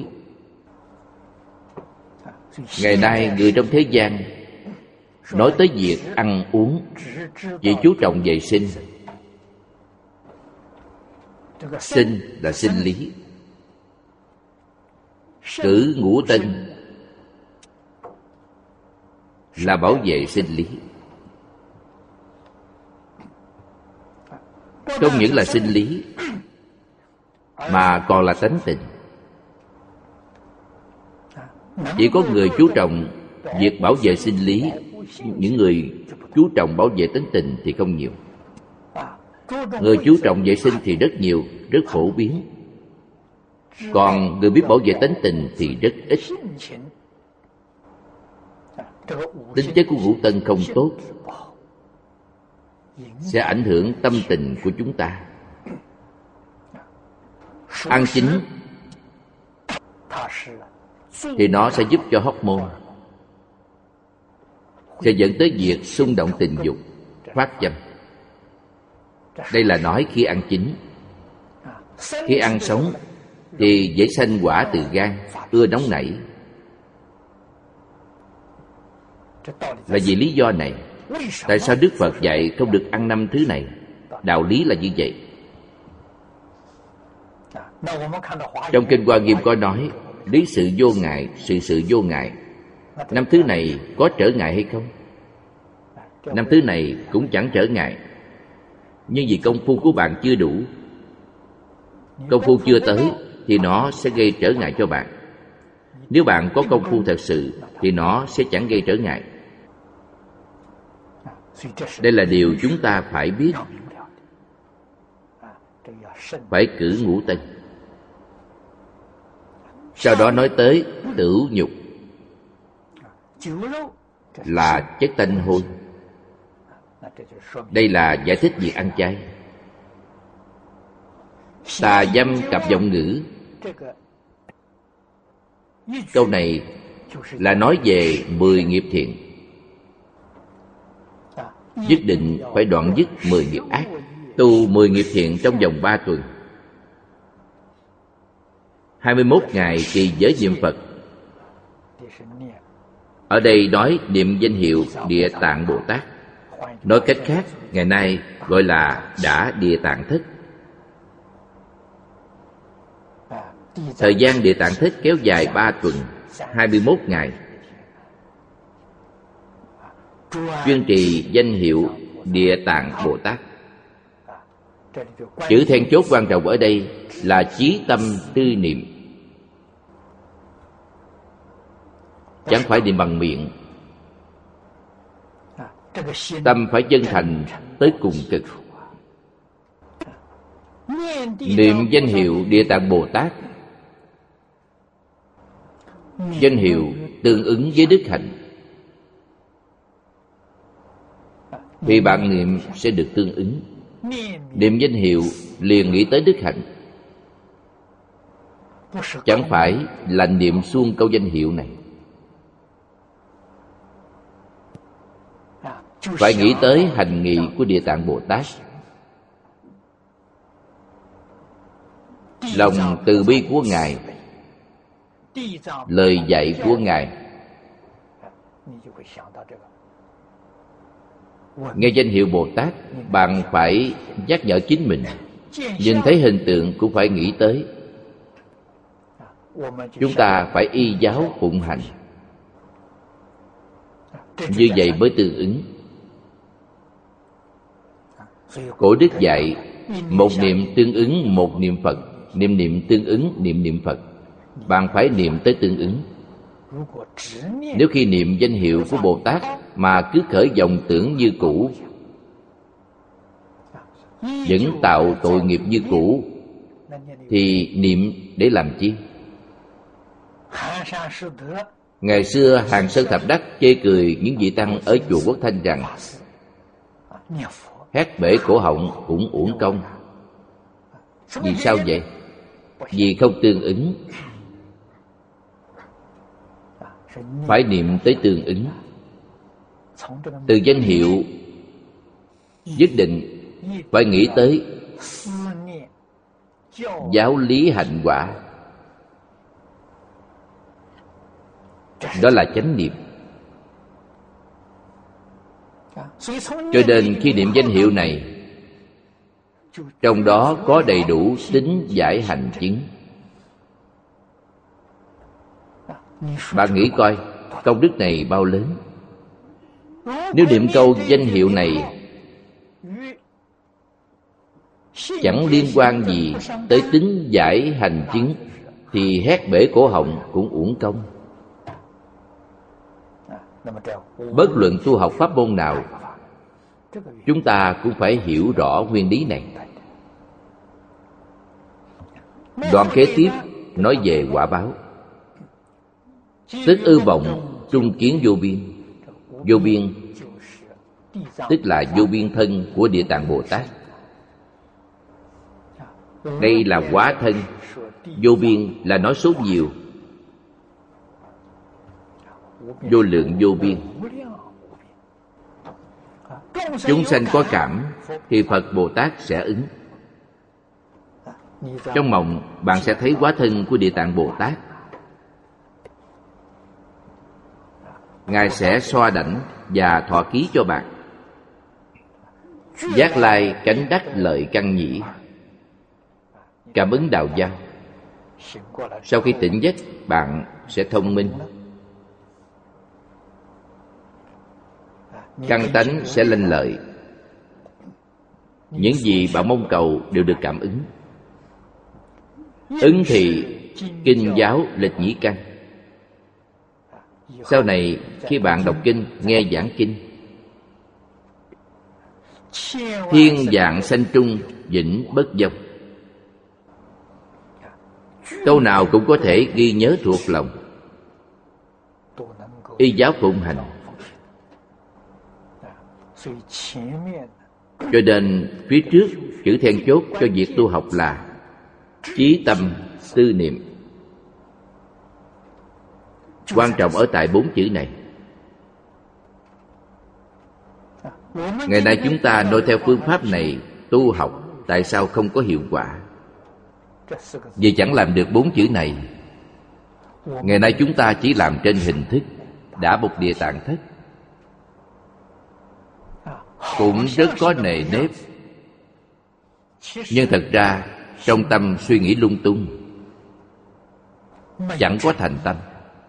Ngày nay người trong thế gian nói tới việc ăn uống chỉ chú trọng vệ sinh. Sinh là sinh lý, cử ngũ tân là bảo vệ sinh lý. Không những là sinh lý mà còn là tánh tình. Chỉ có người chú trọng việc bảo vệ sinh lý, những người chú trọng bảo vệ tánh tình thì không nhiều. Người chú trọng vệ sinh thì rất nhiều, rất phổ biến. Còn người biết bảo vệ tánh tình thì rất ít. Tính chất của ngũ tân không tốt sẽ ảnh hưởng tâm tình của chúng ta. Ăn chín thì nó sẽ giúp cho hormone, sẽ dẫn tới việc xung động tình dục, phát dâm. Đây là nói khi ăn chín. Khi ăn sống thì dễ sanh hỏa từ gan, ưa nóng nảy. Là vì lý do này, tại sao Đức Phật dạy không được ăn năm thứ này? Đạo lý là như vậy. Trong kinh Hoa Nghiêm có nói lý sự vô ngại, sự sự vô ngại. Năm thứ này có trở ngại hay không? Năm thứ này cũng chẳng trở ngại. Nhưng vì công phu của bạn chưa đủ, công phu chưa tới, thì nó sẽ gây trở ngại cho bạn. Nếu bạn có công phu thật sự thì nó sẽ chẳng gây trở ngại. Đây là điều chúng ta phải biết. Phải cử ngũ tân. Sau đó nói tới tửu nhục, là chất tanh hôi. Đây là giải thích việc ăn chay. Tà dâm cặp giọng ngữ, câu này là nói về mười nghiệp thiện. Nhất định phải đoạn dứt mười nghiệp ác, tu mười nghiệp thiện trong vòng ba tuần. Hai mươi mốt ngày trì giới niệm Phật. Ở đây nói niệm danh hiệu Địa Tạng Bồ Tát. Nói cách khác, ngày nay gọi là đã Địa Tạng Thất. Thời gian Địa Tạng Thất kéo dài ba tuần, hai mươi mốt ngày. Chuyên trì danh hiệu Địa Tạng Bồ Tát. Chữ then chốt quan trọng ở đây là chí tâm tư niệm. Chẳng phải niệm bằng miệng. Tâm phải chân thành tới cùng cực. Niệm danh hiệu Địa Tạng Bồ Tát, danh hiệu tương ứng với đức hạnh, thì bạn niệm sẽ được tương ứng. Niệm danh hiệu liền nghĩ tới đức hạnh, chẳng phải là niệm suông câu danh hiệu này. Phải nghĩ tới hành nghị của Địa Tạng Bồ Tát, lòng từ bi của Ngài, lời dạy của Ngài. Nghe danh hiệu Bồ Tát, bạn phải nhắc nhở chính mình. Nhìn thấy hình tượng cũng phải nghĩ tới. Chúng ta phải y giáo phụng hành, như vậy mới tương ứng. Cổ đức dạy, một niệm tương ứng một niệm Phật, niệm niệm tương ứng niệm niệm Phật. Bạn phải niệm tới tương ứng. Nếu khi niệm danh hiệu của Bồ Tát mà cứ khởi vọng tưởng như cũ, vẫn tạo tội nghiệp như cũ, thì niệm để làm chi? Ngày xưa Hàng Sơn Thập Đắc chê cười những vị tăng ở chùa Quốc Thanh rằng hét bể cổ họng cũng uổng công. Vì sao vậy? Vì không tương ứng. Phải niệm tới tương ứng. Từ danh hiệu nhất định phải nghĩ tới giáo lý hạnh quả. Đó là chánh niệm. Cho nên khi niệm danh hiệu này, trong đó có đầy đủ tính giải hành chứng. Bạn nghĩ coi, công đức này bao lớn. Nếu niệm câu danh hiệu này chẳng liên quan gì tới tính giải hành chứng, thì hét bể cổ họng cũng uổng công. Bất luận tu học pháp môn nào, chúng ta cũng phải hiểu rõ nguyên lý này. Đoạn kế tiếp nói về quả báo. Tức ư vọng trung kiến vô biên. Vô biên tức là vô biên thân của Địa Tạng Bồ Tát. Đây là hóa thân. Vô biên là nói số nhiều, vô lượng vô biên. Chúng sanh có cảm thì Phật Bồ Tát sẽ ứng. Trong mộng bạn sẽ thấy hóa thân của Địa Tạng Bồ Tát. Ngài sẽ xoa đảnh và thọ ký cho bạn. Giác lai cánh đắc lợi căn nhĩ. Cảm ứng đạo giao. Sau khi tỉnh giấc, bạn sẽ thông minh. Căn tánh sẽ lanh lợi. những gì bạn mong cầu đều được cảm ứng. Ứng thì kinh giáo lịch nhĩ căn. Sau này khi bạn đọc kinh, nghe giảng kinh, thiên vạn sanh trung vĩnh bất vong, câu nào cũng có thể ghi nhớ thuộc lòng, y giáo phụng hành. Cho nên phía trước chữ then chốt cho việc tu học là chí tâm tư niệm. Quan trọng ở tại bốn chữ này. Ngày nay chúng ta noi theo phương pháp này tu học, tại sao không có hiệu quả? Vì chẳng làm được bốn chữ này. Ngày nay chúng ta chỉ làm trên hình thức, đã một địa tạng thất, cũng rất có nề nếp, nhưng thật ra trong tâm suy nghĩ lung tung, chẳng có thành tâm.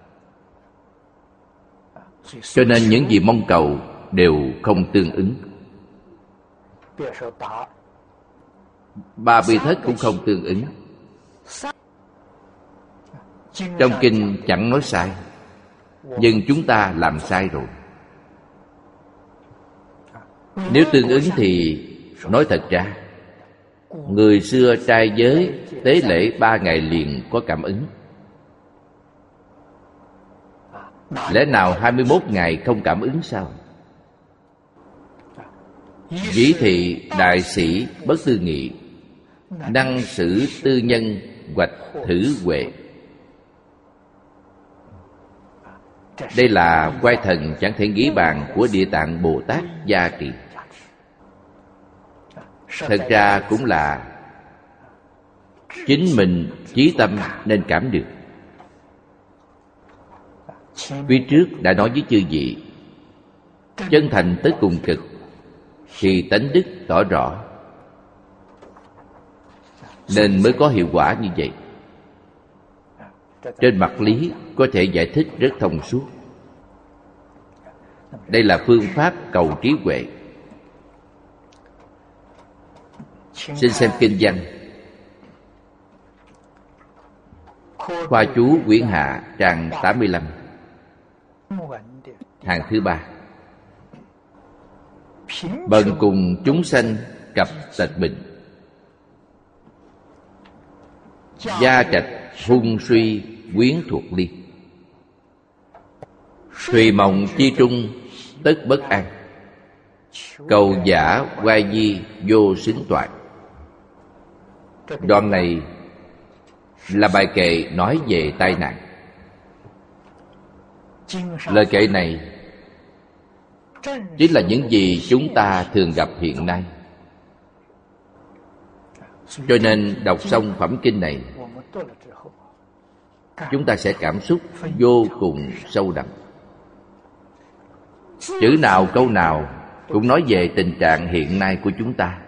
Cho nên những gì mong cầu đều không tương ứng. Ba bi thất cũng không tương ứng. Trong kinh chẳng nói sai, nhưng chúng ta làm sai rồi. Nếu tương ứng thì nói thật ra, người xưa trai giới tế lễ ba ngày liền có cảm ứng. Lẽ nào hai mươi mốt ngày không cảm ứng sao? Dĩ thị đại sĩ bất tư nghị, năng xử tư nhân hoạch thử huệ. Đây là quay thần chẳng thể nghĩ bàn của Địa Tạng Bồ Tát gia trì. Thật ra cũng là chính mình chí tâm nên cảm được. Phía trước đã nói với chư vị, chân thành tới cùng cực thì tánh đức tỏ rõ, nên mới có hiệu quả như vậy. Trên mặt lý có thể giải thích rất thông suốt. Đây là phương pháp cầu trí huệ. Xin xem kinh văn. Khoa chú quyển hạ trang tám mươi lăm, hàng thứ ba. Bần cùng chúng sanh cập tịch bình, gia trạch hung suy quyến thuộc liên. Thùy mộng chi trung tất bất an, cầu giả quay di vô xính toại. Đoạn này là bài kệ nói về tai nạn. Lời kệ này chính là những gì chúng ta thường gặp hiện nay. Cho nên đọc xong phẩm kinh này, chúng ta sẽ cảm xúc vô cùng sâu đậm. Chữ nào câu nào cũng nói về tình trạng hiện nay của chúng ta.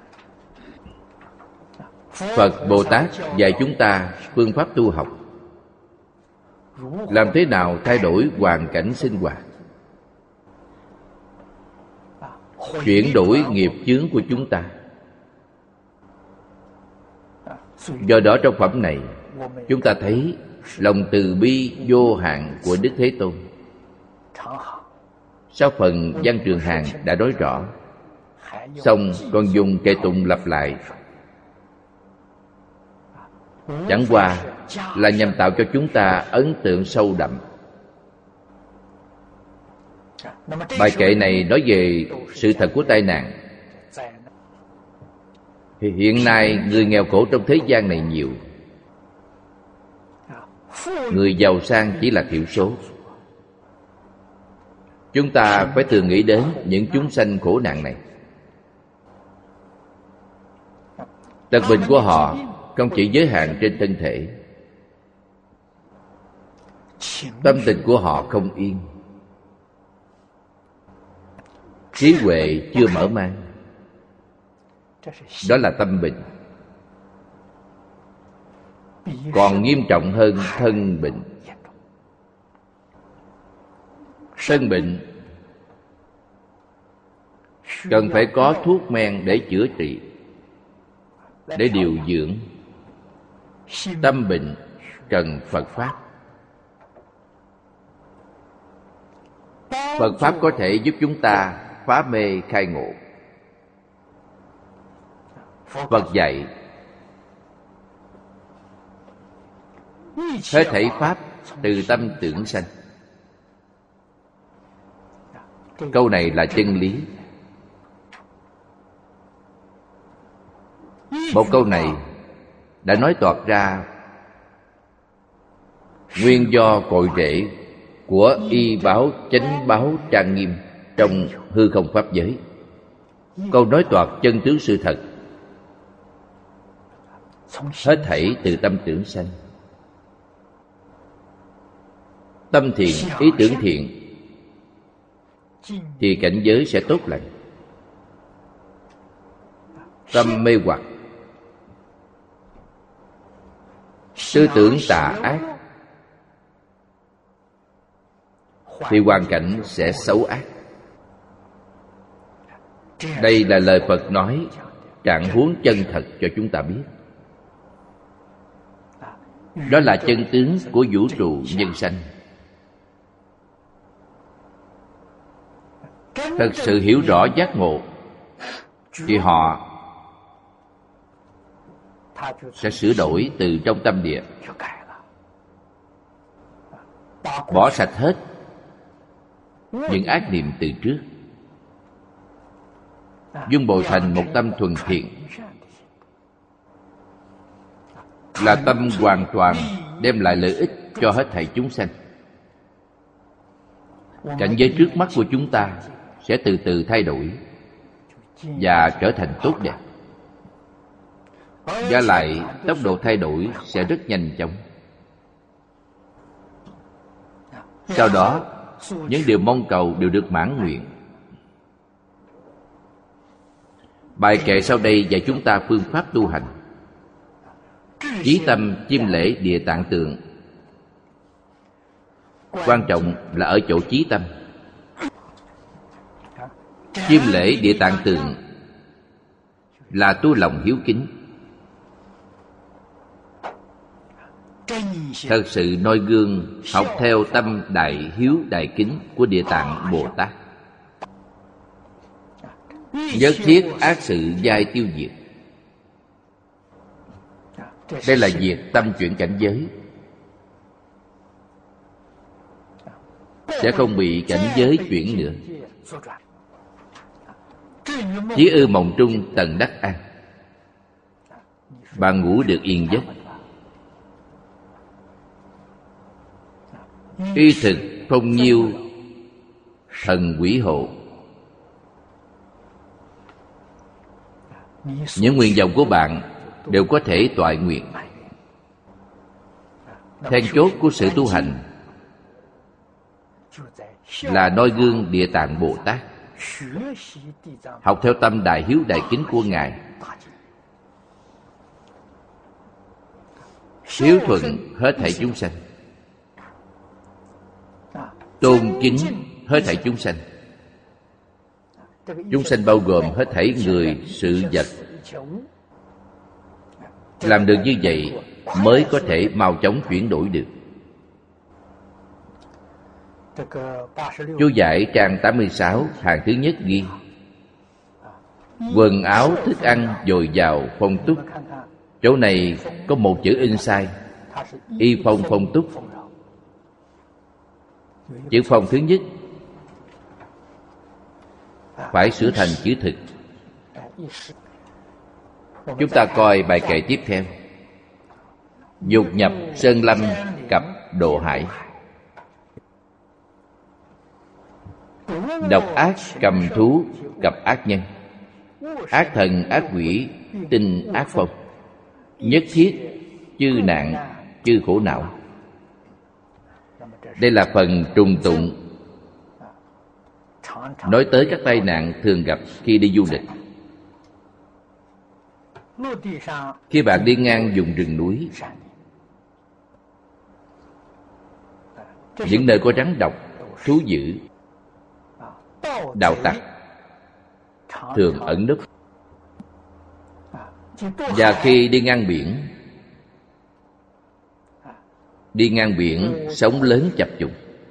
Phật Bồ Tát dạy chúng ta phương pháp tu học, làm thế nào thay đổi hoàn cảnh sinh hoạt, chuyển đổi nghiệp chướng của chúng ta. Do đó trong phẩm này chúng ta thấy lòng từ bi vô hạn của Đức Thế Tôn. Sau phần Văn Trường Hàn đã nói rõ, xong còn dùng kệ tụng lặp lại, chẳng qua là nhằm tạo cho chúng ta ấn tượng sâu đậm. Bài kệ này nói về sự thật của tai nạn. Thì hiện nay người nghèo khổ trong thế gian này nhiều, người giàu sang chỉ là thiểu số. Chúng ta phải thường nghĩ đến những chúng sanh khổ nạn này. Tật bệnh của họ không chỉ giới hạn trên thân thể, tâm tình của họ không yên, trí huệ chưa mở mang. Đó là tâm bệnh. Còn nghiêm trọng hơn thân bệnh. Thân bệnh cần phải có thuốc men để chữa trị, để điều dưỡng. Tâm bệnh cần Phật Pháp. Phật Pháp có thể giúp chúng ta phá mê khai ngộ. Phật dạy hết thảy Pháp từ tâm tưởng sanh. Câu này là chân lý. Một câu này đã nói toạc ra nguyên do cội rễ của y báo chánh báo trang nghiêm trong hư không pháp giới. Câu nói toạc chân tướng sự thật. Hết thảy từ tâm tưởng sanh. Tâm thiện, ý tưởng thiện thì cảnh giới sẽ tốt lành. Tâm mê hoặc, tư tưởng tà ác thì hoàn cảnh sẽ xấu ác. Đây là lời Phật nói trạng huống chân thật cho chúng ta biết. Đó là chân tướng của vũ trụ nhân sanh. Thật sự hiểu rõ giác ngộ thì họ sẽ sửa đổi từ trong tâm địa, bỏ sạch hết những ác niệm từ trước, dung bồi thành một tâm thuần thiện, là tâm hoàn toàn đem lại lợi ích cho hết thảy chúng sanh. Cảnh giới trước mắt của chúng ta sẽ từ từ thay đổi và trở thành tốt đẹp. Và lại tốc độ thay đổi sẽ rất nhanh chóng. Sau đó những điều mong cầu đều được mãn nguyện. Bài kệ sau đây dạy chúng ta phương pháp tu hành. Chí tâm chiêm lễ Địa Tạng Tượng. Quan trọng là ở chỗ chí tâm. Chiêm lễ Địa Tạng Tượng là tu lòng hiếu kính, thật sự noi gương học theo tâm đại hiếu đại kính của Địa Tạng Bồ Tát. Nhất thiết ác sự giai tiêu diệt. Đây là việc tâm chuyển cảnh giới, sẽ không bị cảnh giới chuyển nữa. Chí ư mộng trung tần đắc an. Bạn ngủ được yên giấc. Y thực phong nhiêu thần quỷ hộ. Những nguyện vọng của bạn đều có thể toại nguyện. Then chốt của sự tu hành là noi gương Địa Tạng Bồ Tát, học theo tâm đại hiếu đại kính của Ngài, hiếu thuận hết thảy chúng sanh, tôn kính hết thảy chúng sanh. Chúng sanh bao gồm hết thảy người, sự vật. Làm được như vậy mới có thể mau chóng chuyển đổi được. Chú giải trang tám mươi sáu hàng thứ nhất ghi: quần áo thức ăn dồi dào phong túc. Chỗ này có một chữ in sai, y phong phong túc. Chữ phong thứ nhất phải sửa thành chữ thực. Chúng ta coi bài kệ tiếp theo. Dục nhập sơn lâm cập độ hải. Độc ác cầm thú cập ác nhân. Ác thần ác quỷ tinh ác phong. Nhất thiết chư nạn chư khổ não. Đây là phần trùng tụng nói tới các tai nạn thường gặp khi đi du lịch. Khi bạn đi ngang vùng rừng núi, những nơi có rắn độc, thú dữ, đạo tặc, thường ẩn núp. Và khi đi ngang biển, đi ngang biển sóng lớn chập trùng.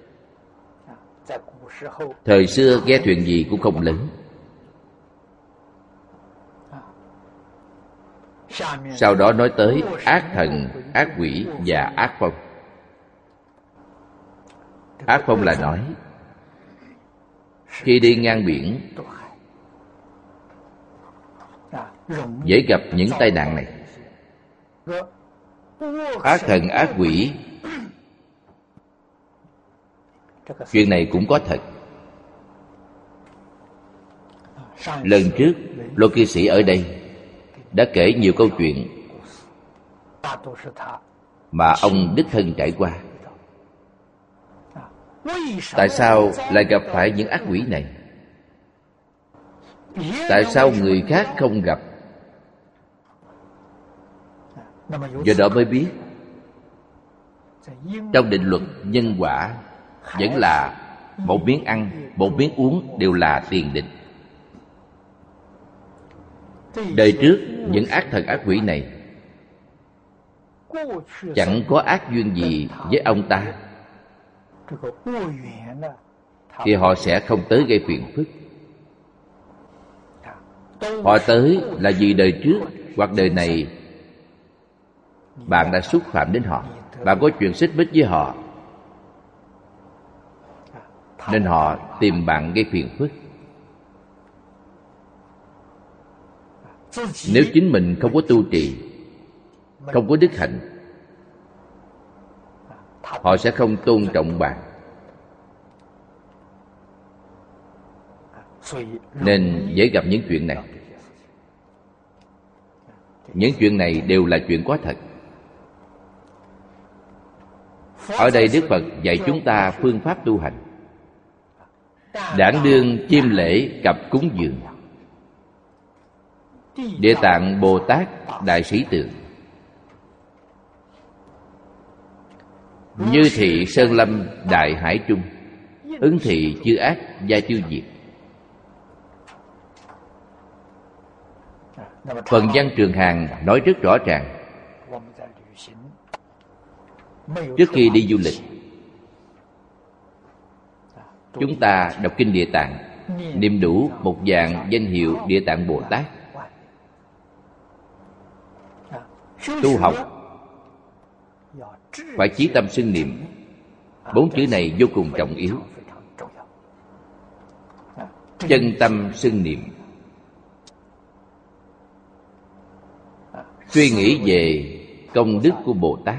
Thời xưa ghe thuyền gì cũng không lớn. Sau đó nói tới ác thần, ác quỷ và ác phong. Ác phong là nói khi đi ngang biển dễ gặp những tai nạn này. Ác thần, ác quỷ, chuyện này cũng có thật. Lần trước Lô cư sĩ ở đây đã kể nhiều câu chuyện mà ông đích thân trải qua. Tại sao lại gặp phải những ác quỷ này? Tại sao người khác không gặp? Do đó mới biết trong định luật nhân quả vẫn là một miếng ăn, một miếng uống đều là tiền định. Đời trước những ác thần ác quỷ này chẳng có ác duyên gì với ông ta thì họ sẽ không tới gây phiền phức. Họ tới là vì đời trước hoặc đời này bạn đã xúc phạm đến họ, bạn có chuyện xích mích với họ, nên họ tìm bạn gây phiền phức. Nếu chính mình không có tu trì, không có đức hạnh, họ sẽ không tôn trọng bạn. Nên dễ gặp những chuyện này. Những chuyện này đều là chuyện có thật. Ở đây Đức Phật dạy chúng ta phương pháp tu hành. Đản đương chiêm lễ cặp cúng dường. Địa Tạng Bồ Tát Đại Sĩ Tượng, Như thị Sơn Lâm Đại Hải Trung, Ứng thị chư ác gia chư diệt. Phần văn Trường Hàng nói rất rõ ràng. Trước khi đi du lịch, chúng ta đọc kinh Địa Tạng, niệm đủ một vạn danh hiệu Địa Tạng Bồ Tát. Tu học phải chí tâm xưng niệm. Bốn chữ này vô cùng trọng yếu. Chân tâm xưng niệm, suy nghĩ về công đức của Bồ Tát,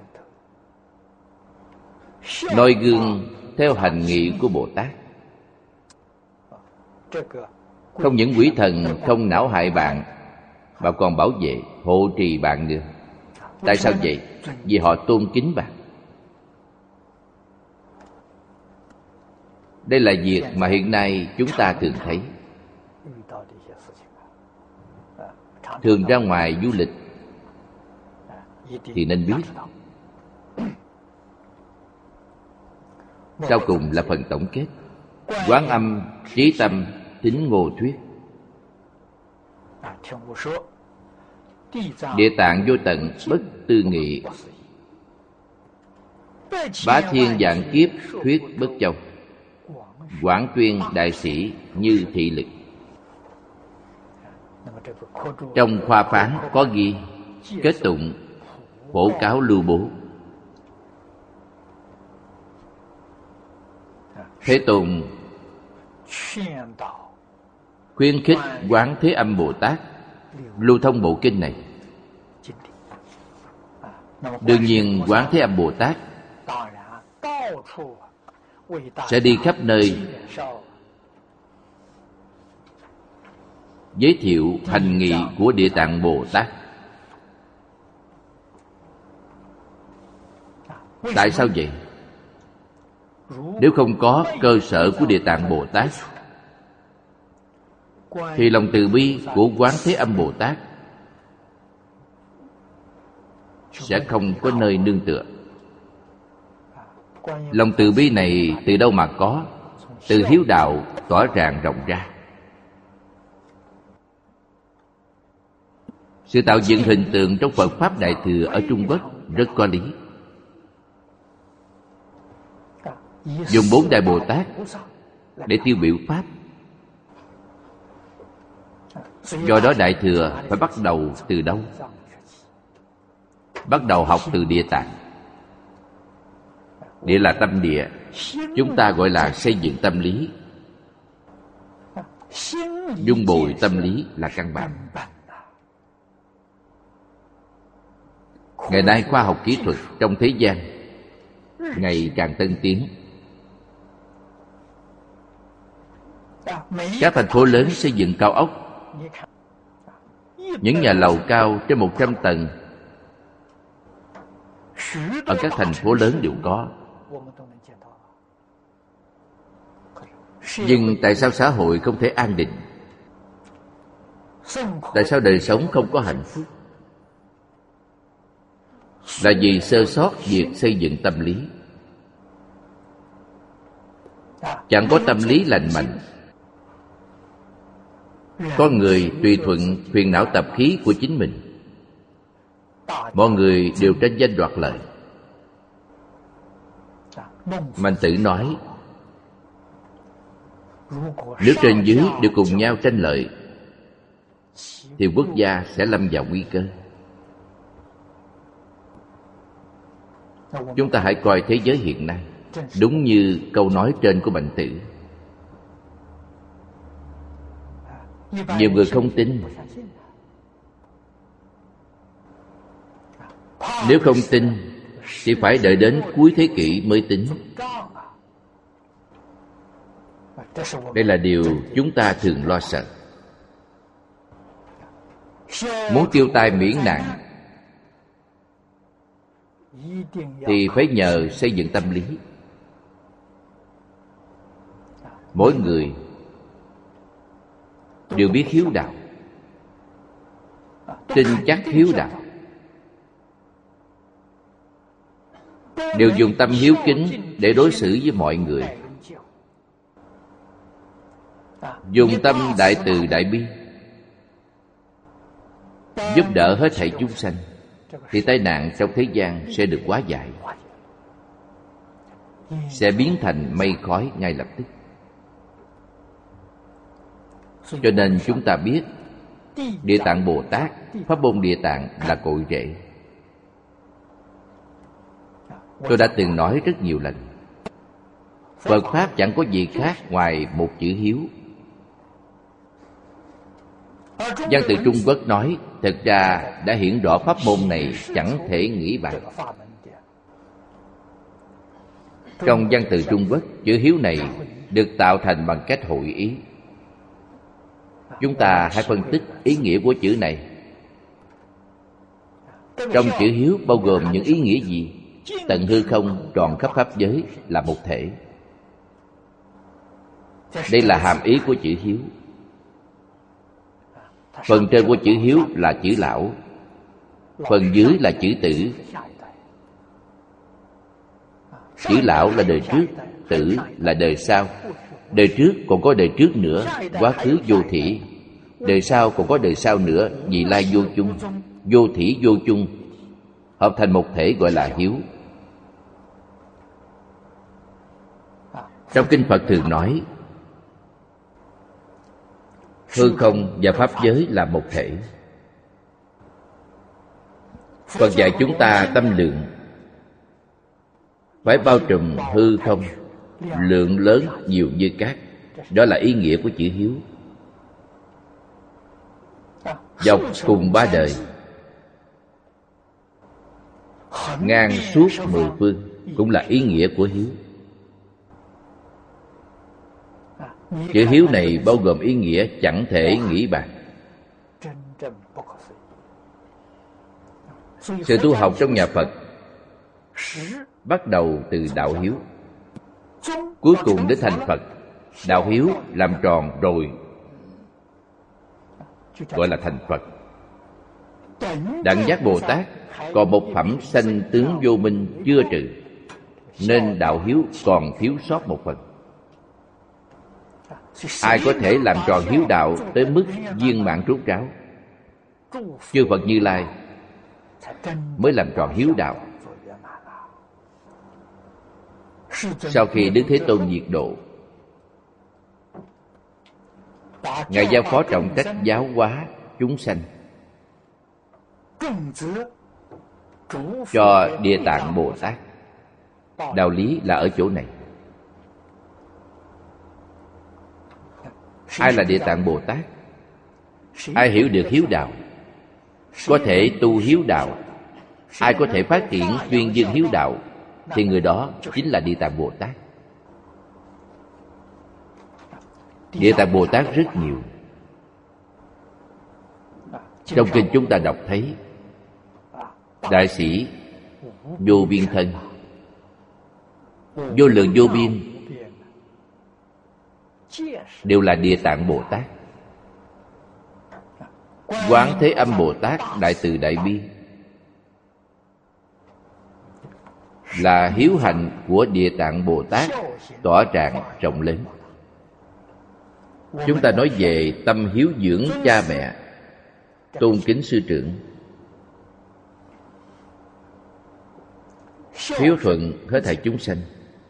noi gương theo hành nghị của Bồ Tát. Không những quỷ thần không não hại bạn, mà còn bảo vệ, hộ trì bạn nữa. Tại sao vậy? Vì họ tôn kính bạn. Đây là việc mà hiện nay chúng ta thường thấy. Thường ra ngoài du lịch thì nên biết. Sau cùng là phần tổng kết. Quán âm, trí tâm, tín ngộ thuyết. Địa Tạng vô tận bất tư nghị, bá thiên vạn kiếp thuyết bất châu. Quảng tuyên đại sĩ như thị lực. Trong khoa phán có ghi kết tụng phổ cáo lưu bố. Thế Tôn khuyến khích Quán Thế Âm Bồ Tát lưu thông bộ kinh này. Đương nhiên Quán Thế Âm Bồ Tát sẽ đi khắp nơi giới thiệu hành nghị của Địa Tạng Bồ Tát. Tại sao vậy? Nếu không có cơ sở của Địa Tạng Bồ Tát thì lòng từ bi của Quán Thế Âm Bồ Tát sẽ không có nơi nương tựa. Lòng từ bi này từ đâu mà có? Từ hiếu đạo tỏa ràng rộng ra. Sự tạo dựng hình tượng trong Phật Pháp Đại Thừa ở Trung Quốc rất có lý. Dùng bốn Đại Bồ Tát để tiêu biểu Pháp. Do đó Đại Thừa phải bắt đầu từ đâu? Bắt đầu học từ Địa Tạng. Địa là tâm địa, chúng ta gọi là xây dựng tâm lý. Dung bồi tâm lý là căn bản. Ngày nay khoa học kỹ thuật trong thế gian ngày càng tân tiến. Các thành phố lớn xây dựng cao ốc. Những nhà lầu cao trên một trăm tầng ở các thành phố lớn đều có. Nhưng tại sao xã hội không thể an định? Tại sao đời sống không có hạnh phúc? Là vì sơ sót việc xây dựng tâm lý. Chẳng có tâm lý lành mạnh, con người tùy thuận phiền não tập khí của chính mình. Mọi người đều tranh danh đoạt lợi. Mạnh Tử nói, nếu trên dưới đều cùng nhau tranh lợi thì quốc gia sẽ lâm vào nguy cơ. Chúng ta hãy coi thế giới hiện nay đúng như câu nói trên của Mạnh Tử. Nhiều người không tin. Nếu không tin thì phải đợi đến cuối thế kỷ mới tính. Đây là điều chúng ta thường lo sợ. Muốn tiêu tai miễn nạn thì phải nhờ xây dựng tâm lý. Mỗi người đều biết hiếu đạo, tin chắc hiếu đạo, đều dùng tâm hiếu kính để đối xử với mọi người, dùng tâm đại từ đại bi giúp đỡ hết thảy chúng sanh, thì tai nạn trong thế gian sẽ được hóa giải, sẽ biến thành mây khói ngay lập tức. Cho nên chúng ta biết Địa Tạng Bồ Tát, Pháp môn Địa Tạng là cội rễ. Tôi đã từng nói rất nhiều lần, Phật Pháp chẳng có gì khác ngoài một chữ hiếu. Văn tự Trung Quốc nói, thực ra đã hiển rõ pháp môn này chẳng thể nghĩ bàn. Trong văn tự Trung Quốc, chữ hiếu này được tạo thành bằng cách hội ý. Chúng ta hãy phân tích ý nghĩa của chữ này. Trong chữ hiếu bao gồm những ý nghĩa gì? Tận hư không tròn khắp pháp giới là một thể. Đây là hàm ý của chữ hiếu. Phần trên của chữ hiếu là chữ lão, phần dưới là chữ tử. Chữ lão là đời trước, tử là đời sau. Đời trước còn có đời trước nữa, quá khứ vô thỉ. Đời sau còn có đời sau nữa, vị lai vô chung. Vô thỉ vô chung hợp thành một thể gọi là hiếu. Trong kinh Phật thường nói hư không và pháp giới là một thể. Phật dạy chúng ta tâm lượng phải bao trùm hư không, lượng lớn nhiều như cát. Đó là ý nghĩa của chữ hiếu. Dọc cùng ba đời, ngang suốt mười phương cũng là ý nghĩa của hiếu. Chữ hiếu này bao gồm ý nghĩa chẳng thể nghĩ bàn. Sự tu học trong nhà Phật bắt đầu từ đạo hiếu, cuối cùng đến thành Phật. Đạo hiếu làm tròn rồi gọi là thành Phật. Đẳng Giác Bồ Tát còn một phẩm sanh tướng vô minh chưa trừ, nên đạo hiếu còn thiếu sót một phần. Ai có thể làm tròn hiếu đạo tới mức viên mãn rốt ráo chư Phật Như Lai mới làm tròn hiếu đạo. Sau khi Đức Thế Tôn diệt độ, Ngài giao phó trọng trách giáo hóa chúng sanh cho Địa Tạng Bồ Tát. Đạo lý là ở chỗ này. Ai là Địa Tạng Bồ Tát? Ai hiểu được hiếu đạo, có thể tu hiếu đạo, ai có thể phát triển tuyên dương hiếu đạo, thì người đó chính là Địa Tạng Bồ Tát. Địa Tạng Bồ Tát rất nhiều. Trong kinh chúng ta đọc thấy đại sĩ Vô Biên Thân, Vô Lượng Vô Biên đều là Địa Tạng Bồ Tát. Quán Thế Âm Bồ Tát đại từ đại bi là hiếu hạnh của Địa Tạng Bồ Tát tỏa tràng rộng lớn. Chúng ta nói về tâm hiếu dưỡng cha mẹ, tôn kính sư trưởng, hiếu thuận hết thảy chúng sanh,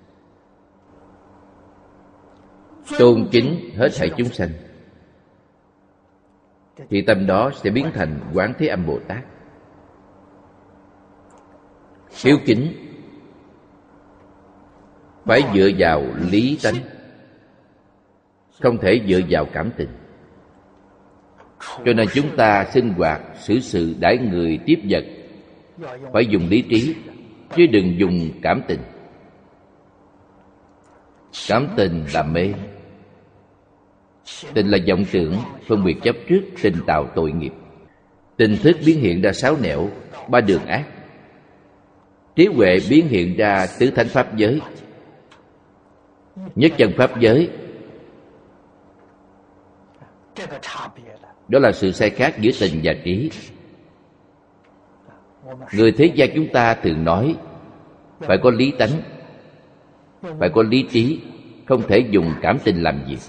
tôn kính hết thảy chúng sanh, thì tâm đó sẽ biến thành Quán Thế Âm Bồ Tát. Hiếu kính phải dựa vào lý tánh, không thể dựa vào cảm tình. Cho nên chúng ta sinh hoạt, xử sự, đãi người, tiếp vật phải dùng lý trí, chứ đừng dùng cảm tình. Cảm tình là mê. Tình là vọng tưởng, phân biệt chấp trước, tình tạo tội nghiệp. Tình thức biến hiện ra sáu nẻo, ba đường ác. Trí huệ biến hiện ra tứ thánh pháp giới, nhất chân pháp giới. Đó là sự sai khác giữa tình và trí. Người thế gian chúng ta thường nói phải có lý tánh, phải có lý trí, không thể dùng cảm tình làm việc.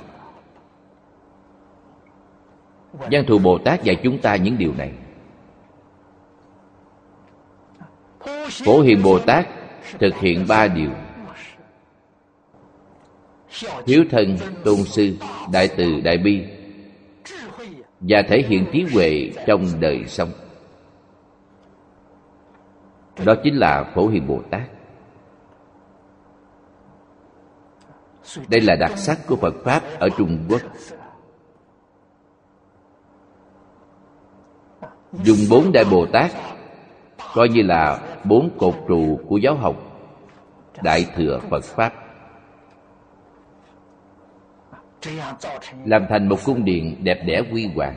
Văn Thù Bồ Tát dạy chúng ta những điều này. Phổ Hiền Bồ Tát thực hiện ba điều: hiếu thân, tôn sư, đại từ, đại bi, và thể hiện trí huệ trong đời sống. Đó chính là Phổ Hiền Bồ Tát. Đây là đặc sắc của Phật Pháp ở Trung Quốc. Dùng bốn Đại Bồ Tát coi như là bốn cột trụ của giáo học Đại Thừa Phật Pháp, làm thành một cung điện đẹp đẽ huy hoàng.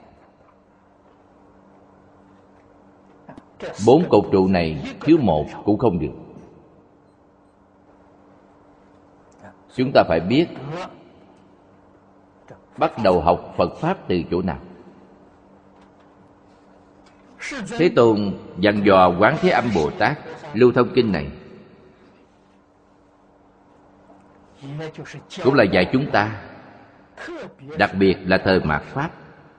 Bốn cột trụ này thiếu một cũng không được. Chúng ta phải biết bắt đầu học Phật Pháp từ chỗ nào. Thế Tôn dặn dò Quán Thế Âm Bồ Tát lưu thông kinh này, cũng là dạy chúng ta, đặc biệt là thời mạt Pháp.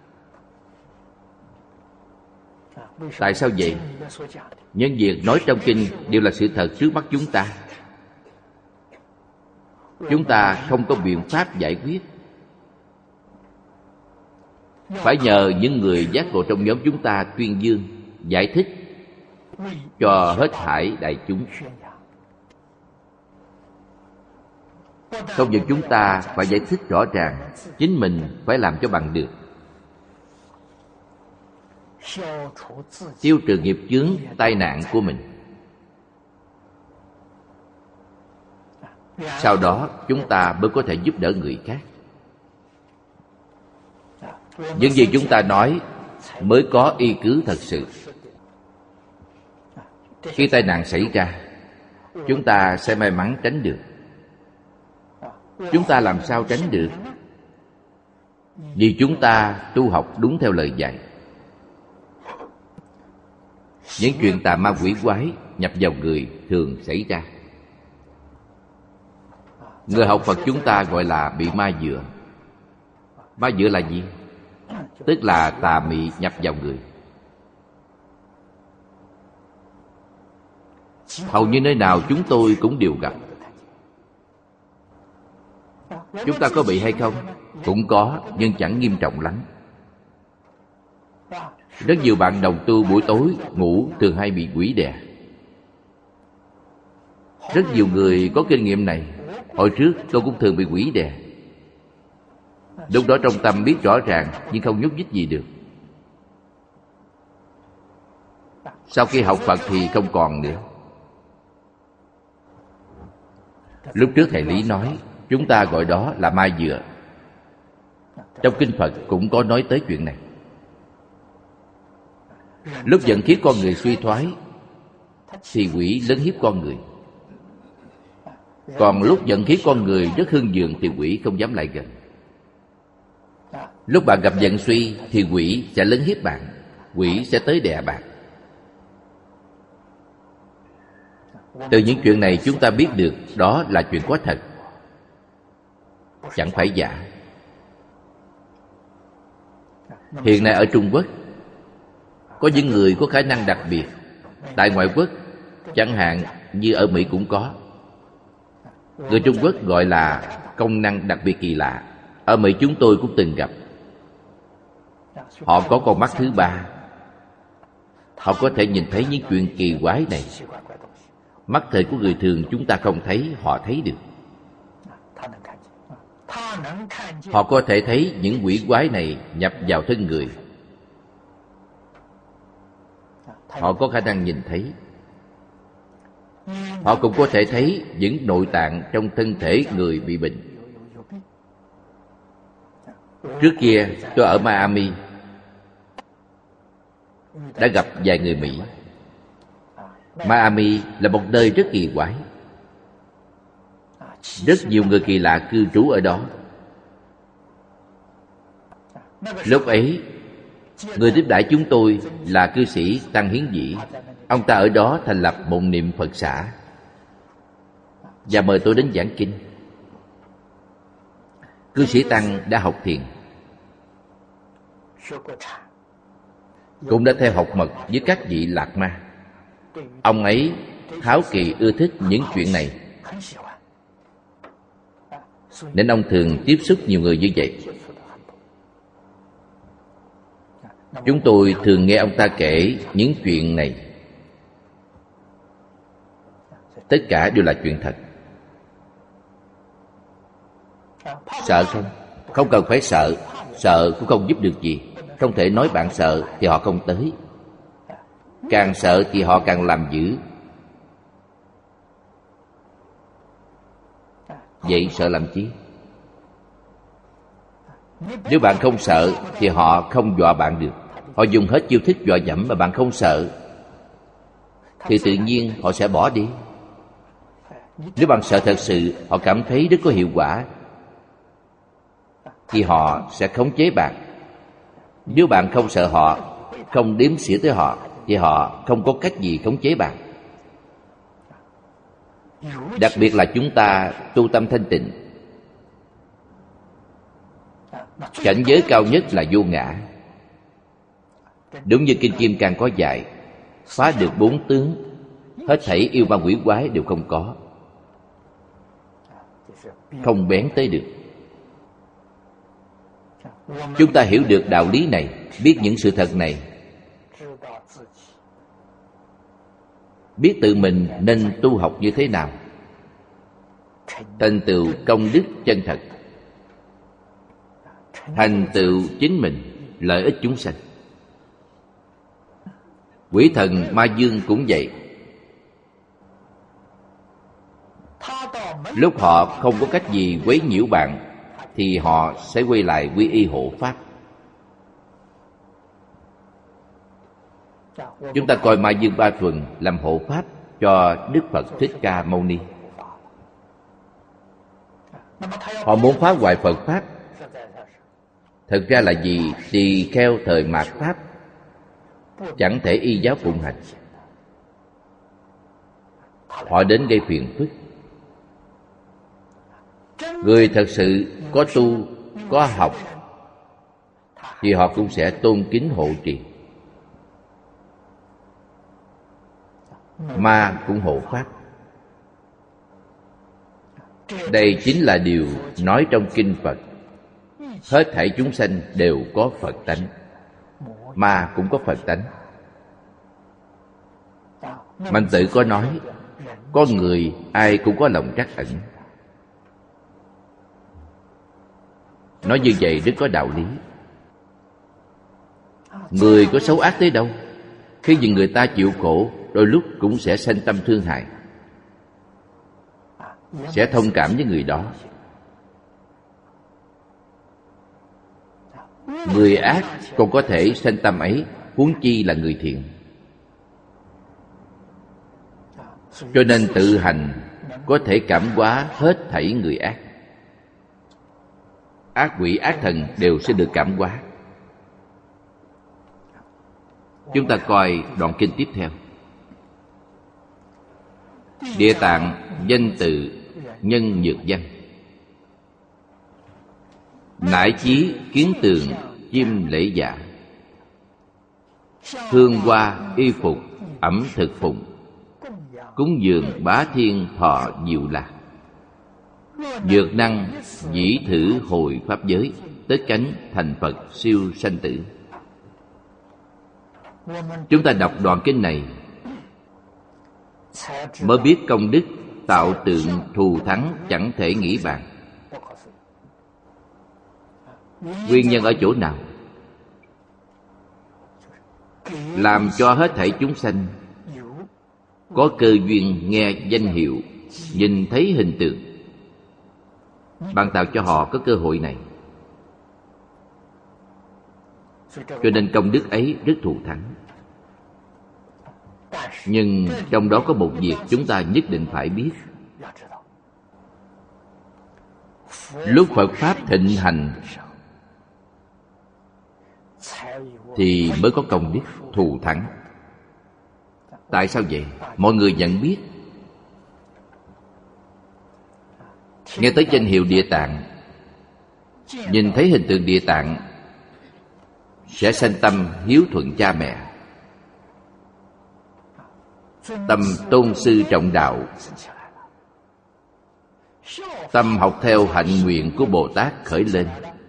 Tại sao vậy? Những việc nói trong kinh đều là sự thật trước mắt chúng ta. Chúng ta không có biện pháp giải quyết, phải nhờ những người giác ngộ trong nhóm chúng ta tuyên dương, giải thích cho hết thảy đại chúng. Không những chúng ta phải giải thích rõ ràng, chính mình phải làm cho bằng được. Tiêu trừ nghiệp chướng, tai nạn của mình. Sau đó chúng ta mới có thể giúp đỡ người khác. Những gì chúng ta nói mới có y cứ thật sự. Khi tai nạn xảy ra, chúng ta sẽ may mắn tránh được. Chúng ta làm sao tránh được? Vì chúng ta tu học đúng theo lời dạy. Những chuyện tà ma quỷ quái nhập vào người thường xảy ra. Người học Phật chúng ta gọi là bị ma dựa. Ma dựa là gì? tức là tà mị nhập vào người. Hầu như nơi nào chúng tôi cũng đều gặp. Chúng ta có bị hay không? Cũng có, nhưng chẳng nghiêm trọng lắm. Rất nhiều bạn đồng tu buổi tối ngủ thường hay bị quỷ đè. Rất nhiều người có kinh nghiệm này. Hồi trước tôi cũng thường bị quỷ đè. Lúc đó trong tâm biết rõ ràng nhưng không nhúc nhích gì được. Sau khi học Phật thì không còn nữa. Lúc trước thầy Lý nói chúng ta gọi đó là ma dựa. Trong kinh Phật cũng có nói tới chuyện này. Lúc vận khí con người suy thoái thì quỷ lấn hiếp con người. Còn lúc vận khí con người rất hưng vượng thì quỷ không dám lại gần. Lúc bạn gặp vận suy thì quỷ sẽ lấn hiếp bạn, quỷ sẽ tới đè bạn. Từ những chuyện này chúng ta biết được đó là chuyện có thật, chẳng phải giả. Hiện nay ở Trung Quốc có những người có khả năng đặc biệt. Tại ngoại quốc, chẳng hạn như ở Mỹ cũng có. Người Trung Quốc gọi là công năng đặc biệt kỳ lạ. Ở Mỹ chúng tôi cũng từng gặp. Họ có con mắt thứ ba. Họ có thể nhìn thấy những chuyện kỳ quái này. Mắt thường của người thường chúng ta không thấy, họ thấy được. Họ có thể thấy những quỷ quái này nhập vào thân người. Họ có khả năng nhìn thấy. Họ cũng có thể thấy những nội tạng trong thân thể người bị bệnh. Trước kia tôi ở Miami đã gặp vài người Mỹ. Miami là một nơi rất kỳ quái. Rất nhiều người kỳ lạ cư trú ở đó. Lúc ấy, người tiếp đãi chúng tôi là cư sĩ Tăng Hiến Dĩ. Ông ta ở đó thành lập một niệm Phật xã và mời tôi đến giảng kinh. Cư sĩ Tăng đã học thiền, cũng đã theo học mật với các vị Lạc Ma. Ông ấy háo kỳ ưa thích những chuyện này, nên ông thường tiếp xúc nhiều người như vậy. Chúng tôi thường nghe ông ta kể những chuyện này. Tất cả đều là chuyện thật. Sợ không? Không cần phải sợ. Sợ cũng không giúp được gì. Không thể nói bạn sợ thì họ không tới. Càng sợ thì họ càng làm dữ. Vậy sợ làm chi? Nếu bạn không sợ thì họ không dọa bạn được. Họ dùng hết chiêu thức dọa dẫm mà bạn không sợ thì tự nhiên họ sẽ bỏ đi. Nếu bạn sợ thật sự, họ cảm thấy rất có hiệu quả thì họ sẽ khống chế bạn. Nếu bạn không sợ họ, không đếm xỉa tới họ thì họ không có cách gì khống chế bạn. Đặc biệt là chúng ta tu tâm thanh tịnh. Cảnh giới cao nhất là vô ngã. Đúng như Kinh Kim Cang có dạy, phá được bốn tướng, hết thảy yêu ma quỷ quái đều không có, không bén tới được. Chúng ta hiểu được đạo lý này, biết những sự thật này, biết tự mình nên tu học như thế nào, thành tựu công đức chân thật, thành tựu chính mình, lợi ích chúng sanh. Quỷ thần ma dương cũng vậy. Lúc họ không có cách gì quấy nhiễu bạn thì họ sẽ quay lại quy y hộ pháp. Chúng ta coi Ma Dương Ba Thuần làm hộ pháp cho Đức Phật Thích Ca Mâu Ni. Họ muốn phá hoại Phật Pháp. Thực ra là vì tỳ kheo thời mạt Pháp chẳng thể y giáo phụng hành. Họ đến gây phiền phức. Người thật sự có tu, có học, thì họ cũng sẽ tôn kính hộ trì. Ma cũng hộ pháp. Đây chính là điều nói trong kinh Phật. Hết thảy chúng sanh đều có Phật tánh. Ma cũng có Phật tánh. Mạnh Tử có nói, con người ai cũng có lòng trắc ẩn. Nói như vậy rất có đạo lý. Người có xấu ác tới đâu, khi nhìn người ta chịu khổ, đôi lúc cũng sẽ sanh tâm thương hại, sẽ thông cảm với người đó. Người ác còn có thể sanh tâm ấy, huống chi là người thiện. Cho nên tự hành có thể cảm hóa hết thảy người ác. Ác quỷ ác thần đều sẽ được cảm hóa. Chúng ta coi đoạn kinh tiếp theo. Địa Tạng danh tự nhân nhược văn, nải chí kiến tường chim lễ dạ, hương hoa y phục ẩm thực phụng, cúng dường bá thiên thọ diệu lạc, dược năng dĩ thử hồi pháp giới, tất cánh thành Phật siêu sanh tử. Chúng ta đọc đoạn kinh này mới biết công đức tạo tượng thù thắng chẳng thể nghĩ bàn. Nguyên nhân ở chỗ nào? Làm cho hết thảy chúng sanh có cơ duyên nghe danh hiệu, nhìn thấy hình tượng. Ban tạo cho họ có cơ hội này. Cho nên công đức ấy rất thù thắng. Nhưng trong đó có một việc chúng ta nhất định phải biết. Lúc Phật Pháp thịnh hành thì mới có công đức thù thắng. Tại sao vậy? Mọi người nhận biết, nghe tới danh hiệu Địa Tạng, nhìn thấy hình tượng Địa Tạng, sẽ sanh tâm hiếu thuận cha mẹ, tâm tôn sư trọng đạo, tâm học theo hạnh nguyện của Bồ Tát khởi lên.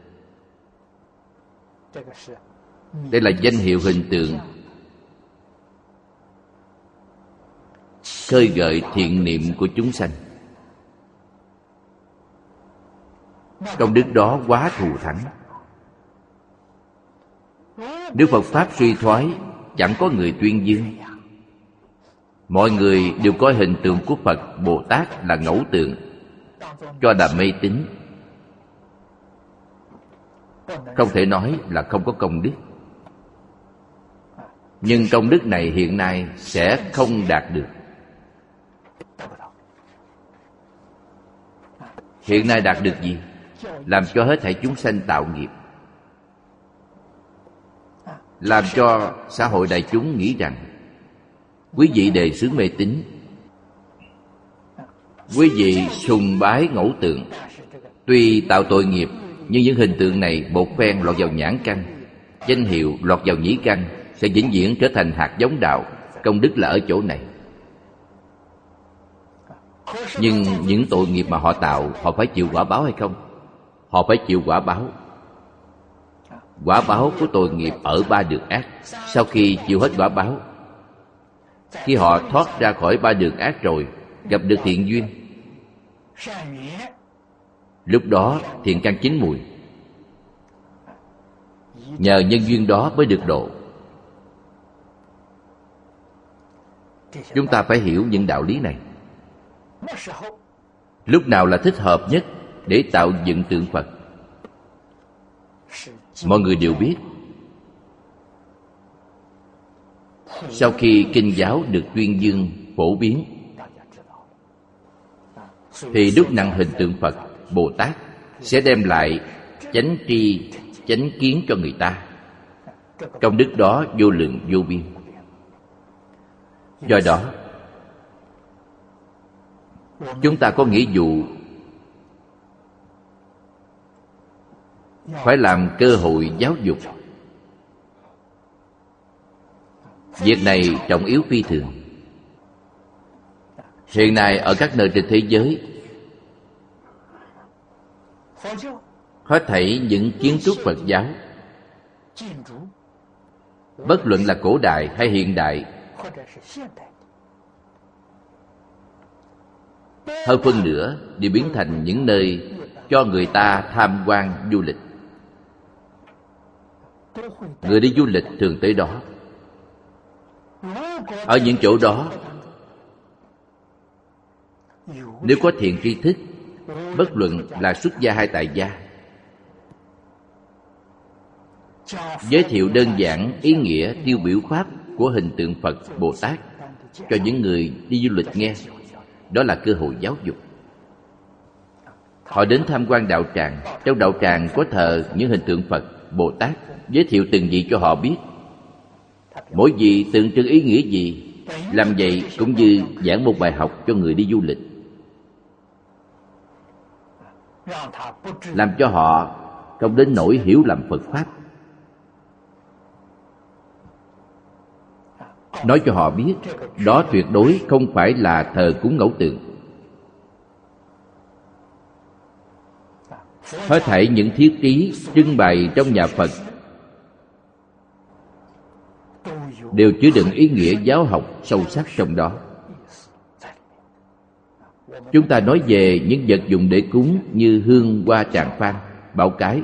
Đây là danh hiệu hình tượng khơi gợi thiện niệm của chúng sanh. Công đức đó quá thù thắng. Nếu Phật Pháp suy thoái, chẳng có người tuyên dương. Mọi người đều coi hình tượng của Phật, Bồ Tát là ngẫu tượng, cho là mê tín. Không thể nói là không có công đức. Nhưng công đức này hiện nay sẽ không đạt được. Hiện nay đạt được gì? Làm cho hết thảy chúng sanh tạo nghiệp, làm cho xã hội đại chúng nghĩ rằng quý vị đề xướng mê tín, quý vị sùng bái ngẫu tượng. Tuy tạo tội nghiệp, nhưng những hình tượng này một phen lọt vào nhãn căn, danh hiệu lọt vào nhĩ căn, sẽ vĩnh viễn trở thành hạt giống đạo. Công đức là ở chỗ này. Nhưng những tội nghiệp mà họ tạo, họ phải chịu quả báo hay không? Họ phải chịu quả báo. Quả báo của tội nghiệp ở ba đường ác. Sau khi chịu hết quả báo, khi họ thoát ra khỏi ba đường ác rồi, gặp được thiện duyên, lúc đó thiện căn chín mùi. Nhờ nhân duyên đó mới được độ. Chúng ta phải hiểu những đạo lý này. Lúc nào là thích hợp nhất để tạo dựng tượng Phật? Mọi người đều biết, sau khi kinh giáo được tuyên dương phổ biến, thì đúc nặng hình tượng Phật, Bồ Tát sẽ đem lại chánh tri, chánh kiến cho người ta. Công đức đó vô lượng vô biên. Do đó, chúng ta có nghĩa vụ phải làm cơ hội giáo dục. Việc này trọng yếu phi thường. Hiện nay ở các nơi trên thế giới, hết thảy những kiến trúc Phật giáo, bất luận là cổ đại hay hiện đại, hơn phân nửa đều biến thành những nơi cho người ta tham quan du lịch. Người đi du lịch thường tới đó. Ở những chỗ đó, nếu có thiện tri thức, bất luận là xuất gia hay tại gia, giới thiệu đơn giản ý nghĩa tiêu biểu pháp của hình tượng Phật, Bồ Tát cho những người đi du lịch nghe, đó là cơ hội giáo dục. Họ đến tham quan đạo tràng. Trong đạo tràng có thờ những hình tượng Phật, Bồ Tát, giới thiệu từng vị cho họ biết. Mỗi vị tượng trưng ý nghĩa gì. Làm vậy cũng như giảng một bài học cho người đi du lịch, làm cho họ không đến nỗi hiểu lầm Phật Pháp. Nói cho họ biết đó tuyệt đối không phải là thờ cúng ngẫu tượng. Hết thảy những thiết trí trưng bày trong nhà Phật đều chứa đựng ý nghĩa giáo học sâu sắc trong đó. Chúng ta nói về những vật dụng để cúng như hương, hoa, tràng phan, bảo cái,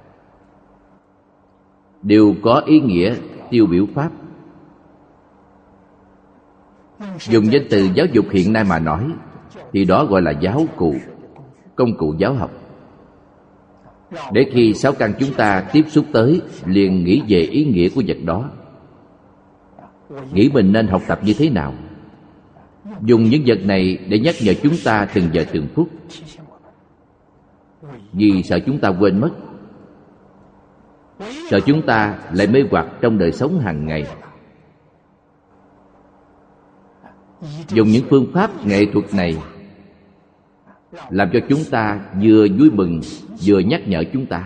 đều có ý nghĩa tiêu biểu pháp. Dùng danh từ giáo dục hiện nay mà nói thì đó gọi là giáo cụ, công cụ giáo học. Để khi sáu căn chúng ta tiếp xúc tới liền nghĩ về ý nghĩa của vật đó, nghĩ mình nên học tập như thế nào. Dùng những vật này để nhắc nhở chúng ta từng giờ từng phút, vì sợ chúng ta quên mất, sợ chúng ta lại mê hoặc trong đời sống hàng ngày. Dùng những phương pháp nghệ thuật này làm cho chúng ta vừa vui mừng vừa nhắc nhở chúng ta.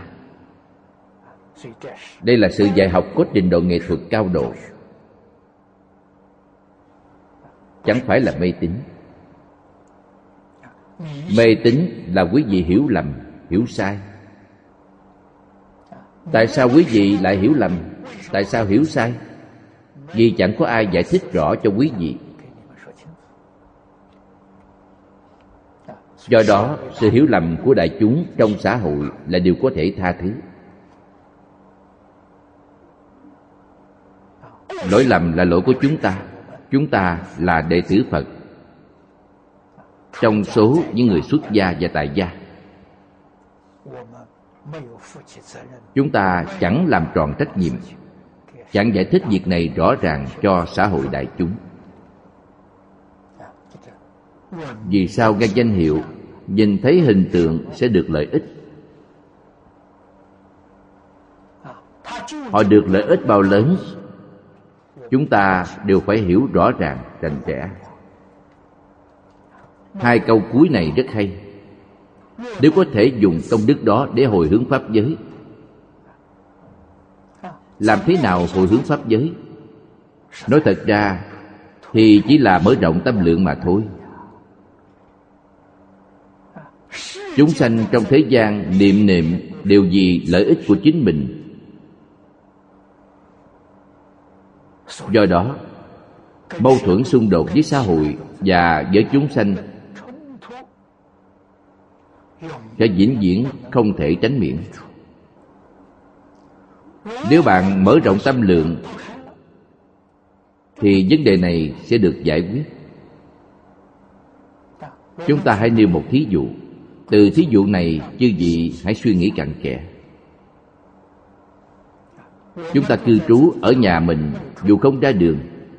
Đây là sự dạy học có trình độ nghệ thuật cao độ, chẳng phải là mê tín. Mê tín là quý vị hiểu lầm, hiểu sai. Tại sao quý vị lại hiểu lầm? Tại sao hiểu sai? Vì chẳng có ai giải thích rõ cho quý vị. Do đó, sự hiểu lầm của đại chúng trong xã hội là điều có thể tha thứ. Lỗi lầm là lỗi của chúng ta. Chúng ta là đệ tử Phật, trong số những người xuất gia và tại gia. Chúng ta chẳng làm tròn trách nhiệm, chẳng giải thích việc này rõ ràng cho xã hội đại chúng. Vì sao nghe danh hiệu, nhìn thấy hình tượng sẽ được lợi ích? Họ được lợi ích bao lớn, chúng ta đều phải hiểu rõ ràng, rành rẽ. Hai câu cuối này rất hay. Nếu có thể dùng công đức đó để hồi hướng pháp giới. Làm thế nào hồi hướng pháp giới? Nói thật ra thì chỉ là mở rộng tâm lượng mà thôi. Chúng sanh trong thế gian niệm niệm đều vì lợi ích của chính mình. Do đó, mâu thuẫn xung đột với xã hội và với chúng sanh sẽ vĩnh viễn không thể tránh miễn. Nếu bạn mở rộng tâm lượng thì vấn đề này sẽ được giải quyết. Chúng ta hãy nêu một thí dụ. Từ thí dụ này, chư vị hãy suy nghĩ cặn kẽ. Chúng ta cư trú ở nhà mình, dù không ra đường,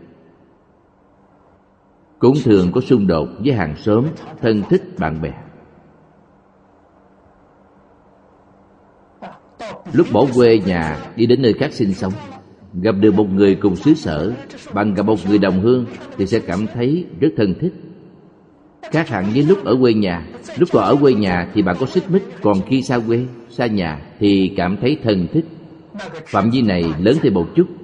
cũng thường có xung đột với hàng xóm, thân thích, bạn bè. Lúc bỏ quê nhà đi đến nơi khác sinh sống, gặp được một người cùng xứ sở, bằng gặp một người đồng hương thì sẽ cảm thấy rất thân thích. Khác hẳn với lúc ở quê nhà. Lúc còn ở quê nhà thì bạn có xích mích, còn khi xa quê, xa nhà thì cảm thấy thân thích. Phạm vi này lớn thêm một chút.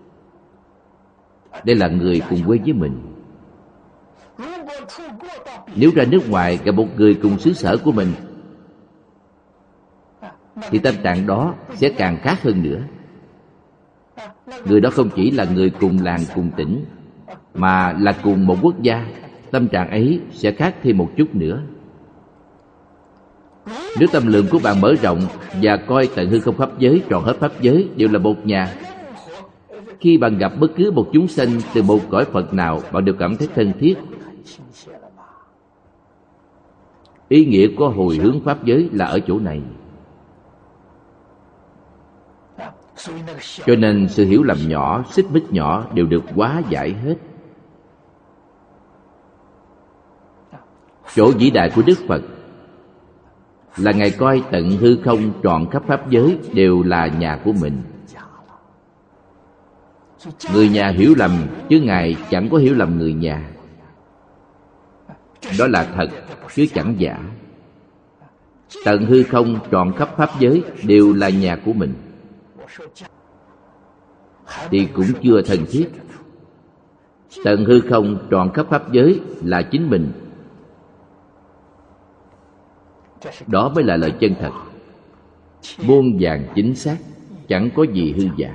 Đây là người cùng quê với mình. Nếu ra nước ngoài gặp một người cùng xứ sở của mình thì tâm trạng đó sẽ càng khác hơn nữa. Người đó không chỉ là người cùng làng cùng tỉnh, mà là cùng một quốc gia. Tâm trạng ấy sẽ khác thêm một chút nữa. Nếu tâm lượng của bạn mở rộng và coi tận hư không pháp giới, trọn hết pháp giới đều là một nhà, khi bạn gặp bất cứ một chúng sanh từ một cõi Phật nào, bạn đều cảm thấy thân thiết. Ý nghĩa của hồi hướng pháp giới là ở chỗ này. Cho nên sự hiểu lầm nhỏ, xích mích nhỏ đều được hóa giải hết. Chỗ vĩ đại của Đức Phật là Ngài coi tận hư không trọn khắp pháp giới đều là nhà của mình. Người nhà hiểu lầm, chứ Ngài chẳng có hiểu lầm người nhà. Đó là thật, chứ chẳng giả. Tận hư không trọn khắp pháp giới đều là nhà của mình thì cũng chưa thân thiết. Tận hư không trọn khắp pháp giới là chính mình. Đó mới là lời chân thật, muôn vàn chính xác, chẳng có gì hư giả.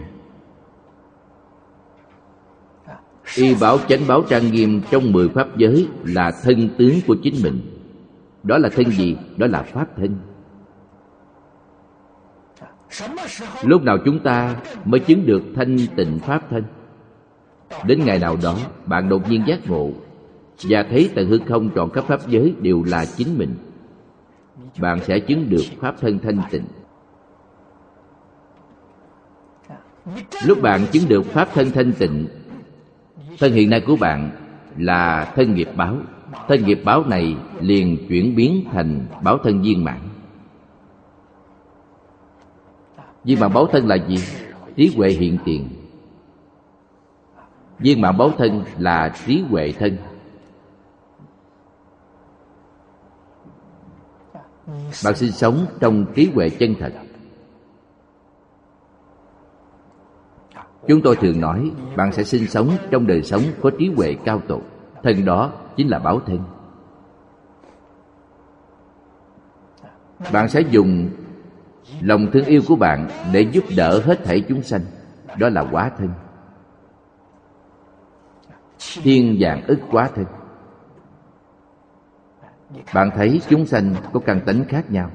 Y bảo chánh báo trang nghiêm trong mười pháp giới là thân tướng của chính mình. Đó là thân gì? Đó là pháp thân. Lúc nào chúng ta mới chứng được thanh tịnh pháp thân? Đến ngày nào đó bạn đột nhiên giác ngộ và thấy tận hư không trọn khắp pháp giới đều là chính mình, bạn sẽ chứng được pháp thân thanh tịnh. Lúc bạn chứng được pháp thân thanh tịnh, thân hiện nay của bạn là thân nghiệp báo. Thân nghiệp báo này liền chuyển biến thành báo thân viên mãn. Viên mãn báo thân là gì? Trí huệ hiện tiền. Viên mãn báo thân là trí huệ thân. Bạn sinh sống trong trí huệ chân thật. Chúng tôi thường nói bạn sẽ sinh sống trong đời sống có trí huệ cao tột. Thân đó chính là báo thân. Bạn sẽ dùng lòng thương yêu của bạn để giúp đỡ hết thảy chúng sanh. Đó là hóa thân. Thiên vạn ức hóa thân. Bạn thấy chúng sanh có căn tánh khác nhau,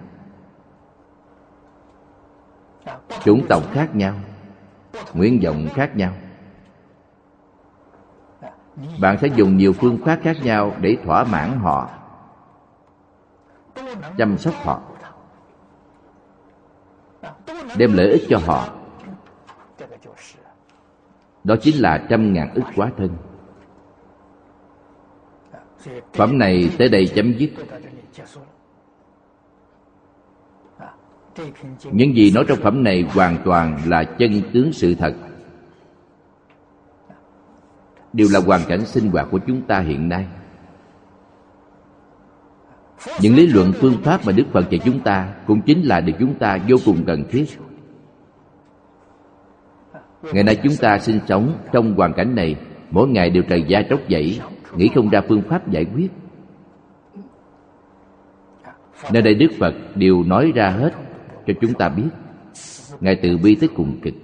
chủng tộc khác nhau, nguyện vọng khác nhau. Bạn sẽ dùng nhiều phương pháp khác nhau để thỏa mãn họ, chăm sóc họ, đem lợi ích cho họ. Đó chính là trăm ngàn ức hóa thân. Phẩm này tới đây chấm dứt. Những gì nói trong phẩm này hoàn toàn là chân tướng sự thật, đều là hoàn cảnh sinh hoạt của chúng ta hiện nay. Những lý luận phương pháp mà Đức Phật dạy chúng ta cũng chính là điều chúng ta vô cùng cần thiết. Ngày nay chúng ta sinh sống trong hoàn cảnh này, mỗi ngày đều trầy da tróc vảy, nghĩ không ra phương pháp giải quyết. Nơi đây Đức Phật đều nói ra hết cho chúng ta biết. Ngài từ bi tới cùng cực.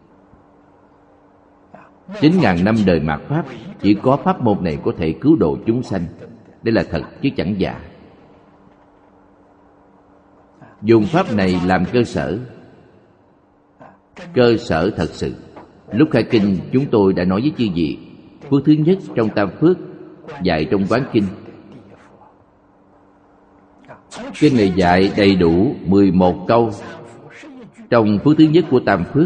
Chín ngàn năm đời mạt Pháp, chỉ có pháp môn này có thể cứu độ chúng sanh. Đây là thật chứ chẳng giả. Dùng pháp này làm cơ sở, cơ sở thật sự. Lúc khai kinh chúng tôi đã nói với chư vị, phước thứ nhất trong tam phước dạy trong Quán Kinh. Kinh này dạy đầy đủ mười một câu trong phước thứ nhất của tam phước.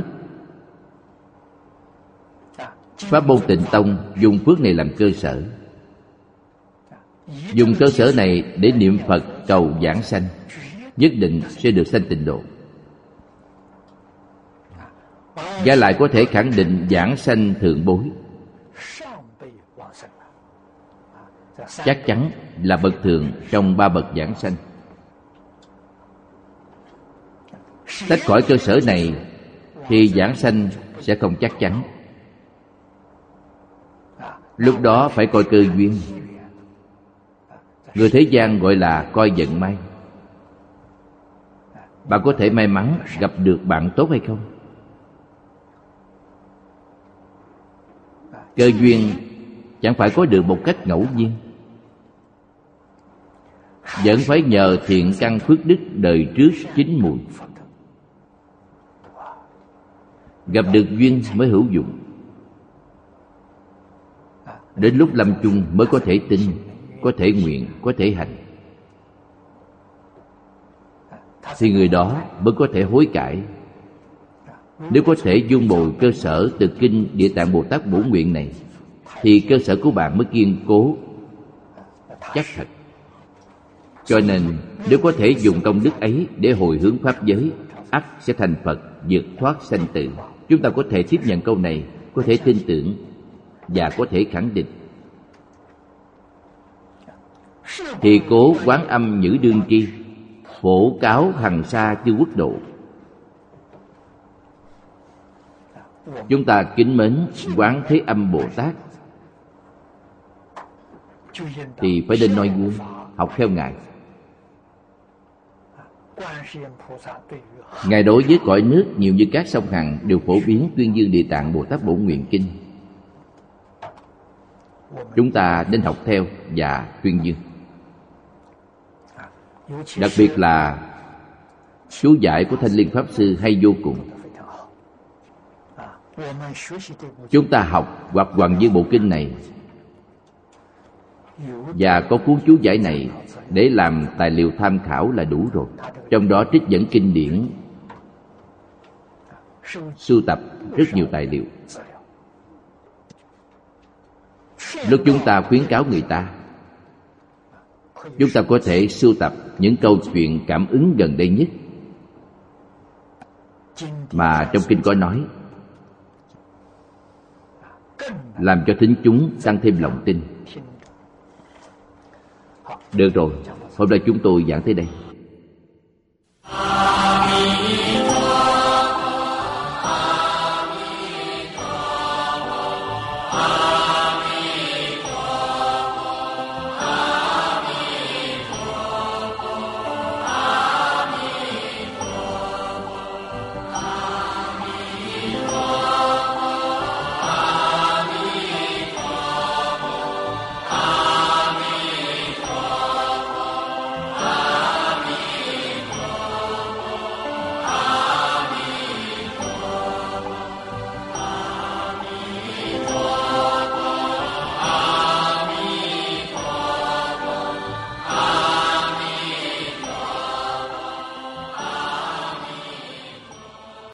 Pháp môn Tịnh Tông dùng phước này làm cơ sở. Dùng cơ sở này để niệm Phật cầu giảng sanh, nhất định sẽ được sanh tịnh độ. Và lại có thể khẳng định giảng sanh thượng bối. chắc chắn là bậc thượng trong ba bậc giảng sanh. Tách khỏi cơ sở này thì giảng sanh sẽ không chắc chắn. Lúc đó phải coi cơ duyên. Người thế gian gọi là coi vận may. Bạn có thể may mắn gặp được bạn tốt hay không? Cơ duyên chẳng phải có được một cách ngẫu nhiên, vẫn phải nhờ thiện căn phước đức đời trước chín mùi. Gặp được duyên mới hữu dụng. Đến lúc lâm chung mới có thể tin, có thể nguyện, có thể hành, thì người đó mới có thể hối cải. Nếu có thể dung bồi cơ sở từ kinh Địa Tạng Bồ Tát Bổn Nguyện này, thì cơ sở của bạn mới kiên cố, chắc thật. Cho nên nếu có thể dùng công đức ấy để hồi hướng pháp giới, ắt sẽ thành Phật, vượt thoát sanh tử. Chúng ta có thể tiếp nhận câu này, có thể tin tưởng và có thể khẳng định. Thì cố Quán Âm Nhữ Đương Tri, phổ cáo hằng sa chư quốc độ. Chúng ta kính mến Quán Thế Âm Bồ Tát thì phải nên noi gương, học theo Ngài. Ngài đối với cõi nước nhiều như các sông Hằng đều phổ biến tuyên dương Địa Tạng Bồ Tát Bổn Nguyện Kinh. Chúng ta nên học theo và tuyên dương. Đặc biệt là chú giải của Thanh Liên Pháp Sư hay vô cùng. Chúng ta học hoặc hoàn dương bộ kinh này và có cuốn chú giải này để làm tài liệu tham khảo là đủ rồi. Trong đó trích dẫn kinh điển, sưu tập rất nhiều tài liệu. Lúc chúng ta khuyến cáo người ta, chúng ta có thể sưu tập những câu chuyện cảm ứng gần đây nhất mà trong kinh có nói, làm cho thính chúng tăng thêm lòng tin. Được rồi, hôm nay chúng tôi giảng tới đây.